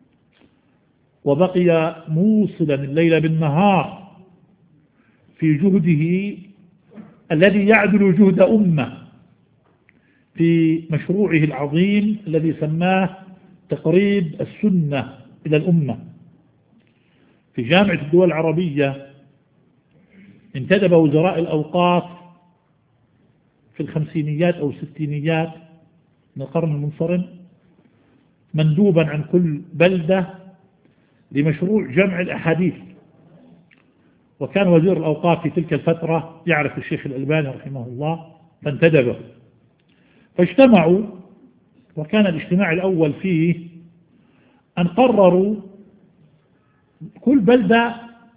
وبقي موصلا الليل بالنهار في جهده الذي يعدل جهد أمة في مشروعه العظيم الذي سماه تقريب السنة إلى الأمة. في جامعة الدول العربية انتدب وزراء الأوقاف في الخمسينيات أو الستينيات من القرن المنصرم مندوبا عن كل بلدة لمشروع جمع الأحاديث. وكان وزير الأوقاف في تلك الفترة يعرف الشيخ الألباني رحمه الله فانتدبه، فاجتمعوا. وكان الاجتماع الأول فيه أن قرروا كل بلدة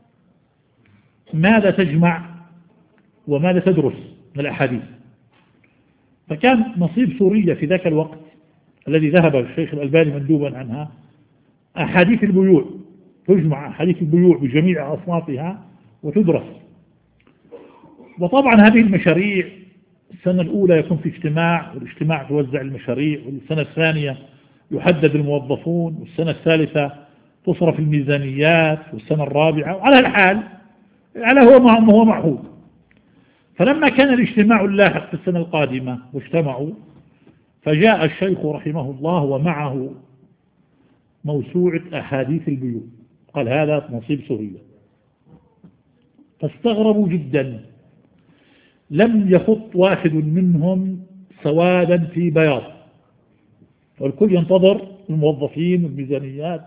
ماذا تجمع وماذا تدرس من الأحاديث. فكان نصيب سوريا في ذاك الوقت الذي ذهب الشيخ الألباني مندوبا عنها أحاديث البيوع، تجمع أحاديث البيوع بجميع أصنافها وتدرس. وطبعا هذه المشاريع السنة الأولى يكون في اجتماع، والاجتماع توزع المشاريع، والسنة الثانية يحدد الموظفون، والسنة الثالثة تصرف الميزانيات، والسنة الرابعة، وعلى الحال على هو معهود. فلما كان الاجتماع اللاحق في السنة القادمة واجتمعوا، فجاء الشيخ رحمه الله ومعه موسوعة أحاديث البيوع، قال هذا نصيب سوريا. فاستغربوا جدا، لم يخط واحد منهم سوادا في بياض، والكل ينتظر الموظفين والميزانيات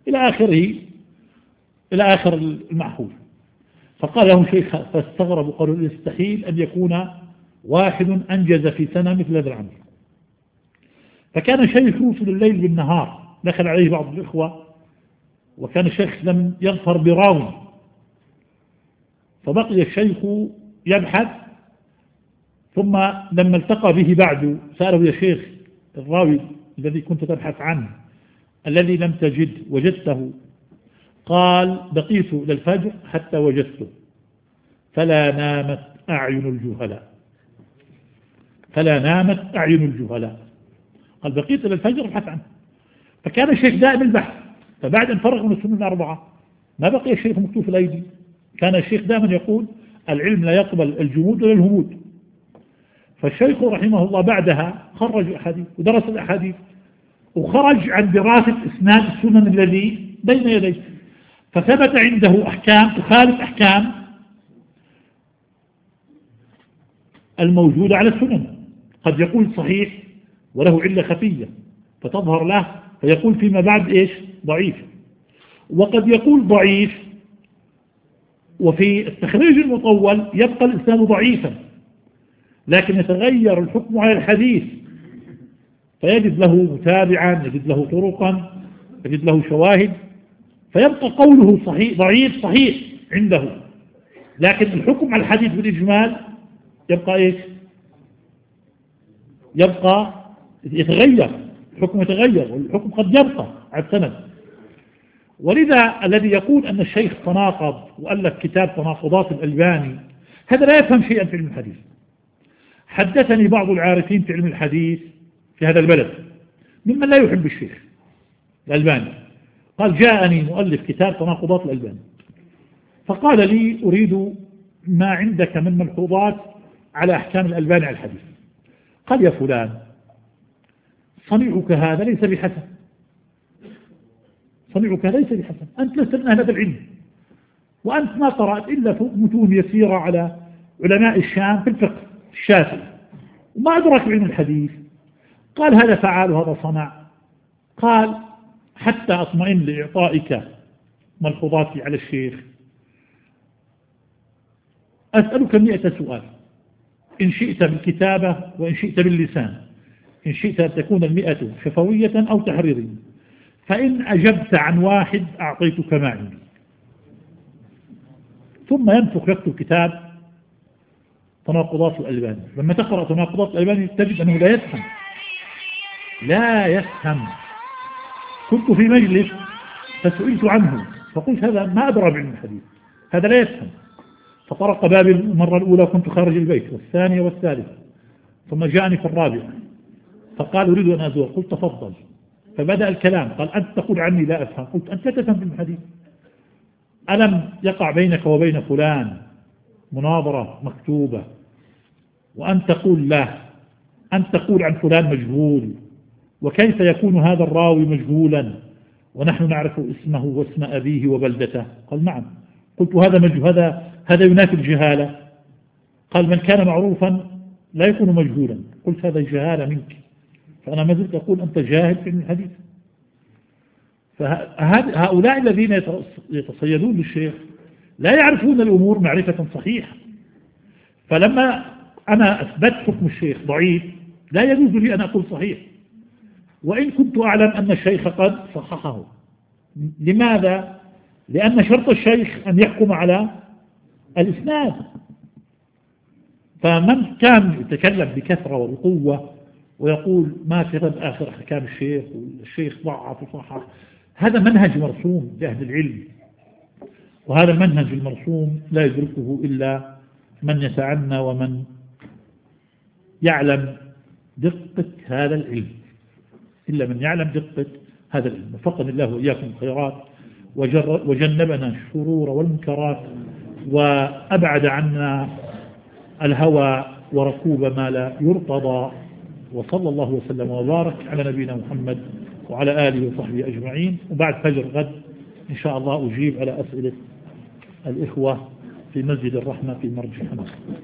إلى آخر المعهود. فقال لهم شيخ، فاستغربوا قالوا يستحيل أن يكون واحد أنجز في سنة مثل هذا العمل. فكان الشيخ يوصل الليل بالنهار، دخل عليه بعض الإخوة وكان الشيخ لم يظفر براوي، فبقي الشيخ يبحث. ثم لما التقى به بعد سأله يا شيخ الراوي الذي كنت تبحث عنه الذي لم تجد وجدته؟ قال بقيت إلى الفجر حتى وجدته، فلا نامت أعين الجهلاء. قال بقيت إلى الفجر أبحث عنه، فكان الشيخ دائم البحث. فبعد أن فرغ من السنن الأربعة ما بقي الشيخ مكتوف الأيدي، كان الشيخ دائما يقول العلم لا يقبل الجمود ولا الهمود. فالشيخ رحمه الله بعدها خرج أحاديث ودرس الأحاديث وخرج عن دراسة إسناد السنن الذي بين يديه، فثبت عنده أحكام تخالف أحكام الموجودة على السنن. قد يقول صحيح وله علة خفية فتظهر له فيقول فيما بعد إيش ضعيف، وقد يقول ضعيف وفي التخريج المطول يبقى الإسناد ضعيفا لكن يتغير الحكم على الحديث فيجد له متابعا، يجد له طرقا، يجد له شواهد، فيبقى قوله صحيح ضعيف صحيح عنده، لكن الحكم على الحديث بالإجمال يبقى إيش؟ يبقى يتغير، الحكم يتغير والحكم قد يبقى على السند. ولذا الذي يقول أن الشيخ تناقض وألف كتاب تناقضات الألباني هذا لا يفهم شيئا في علم الحديث. حدثني بعض العارفين في علم الحديث في هذا البلد ممن لا يحب الشيخ الألباني، قال جاءني مؤلف كتاب تناقضات الألباني فقال لي أريد ما عندك من ملحوظات على أحكام الألباني على الحديث. قال يا فلان صنيعك هذا ليس بحسن، صنيعك ليس بحسن، أنت لست من أهل هذا العلم، وأنت ما قرأت إلا متون يسيرة على علماء الشام في الفقه الشافعي وما أدرك علم الحديث. قال هذا فعل وهذا صنع. قال حتى أطمئن لإعطائك ملحوظاتي على الشيخ أسألك 100 سؤال، إن شئت بالكتابة وإن شئت باللسان، إن شئت أن تكون 100 شفوية أو تحريرية، فإن أجبت عن واحد أعطيتك ما عندي. ثم ينفخ يكتب كتاب تناقضات الألباني. لما تقرأ تناقضات الألباني تجد أنه لا يفهم. كنت في مجلس فسئلت عنه فقلت هذا ما أدرى بعلم الحديث، هذا لا يفهم. فطرق بابي المرة الأولى كنت خارج البيت، والثانية والثالثة، ثم جاءني في الرابعة فقال أريد أن أزور. قلت تفضل. فبدأ الكلام قال أنت تقول عني لا أفهم. قلت أنت لا تفهم في الحديث، ألم يقع بينك وبين فلان مناظرة مكتوبة وأن تقول لا، أن تقول عن فلان مجهول، وكيف يكون هذا الراوي مجهولا ونحن نعرف اسمه واسم أبيه وبلدته؟ قال نعم. قلت هذا ينافي الجهالة. قال من كان معروفا لا يكون مجهولا. قلت هذا جهالة منك، فأنا ما زلت أقول أنت جاهل في الحديث. فهؤلاء الذين يتصيدون للشيخ لا يعرفون الأمور معرفة صحيحة. فلما أنا أثبت حكم الشيخ ضعيف لا يجوز لي أن أقول صحيح، وإن كنت أعلم أن الشيخ قد صححه. لماذا؟ لأن شرط الشيخ أن يحكم على الإسناد. فمن كان يتكلم بكثرة وبقوة ويقول ما كتب آخر أحكام الشيخ والشيخ ضعف وصحح، هذا منهج مرسوم لأهل العلم، وهذا المنهج المرسوم لا يدركه إلا من يتعنى ومن يعلم دقة هذا العلم، إلا من يعلم دقة هذا العلم. وفقنا الله وإياكم الخيرات وجنبنا الشرور والمنكرات وأبعد عنا الهوى وركوب ما لا يرتضى. وصلى الله وسلم وبارك على نبينا محمد وعلى آله وصحبه أجمعين. وبعد فجر غد إن شاء الله أجيب على أسئلة الإخوة في مسجد الرحمة في مرج حمص.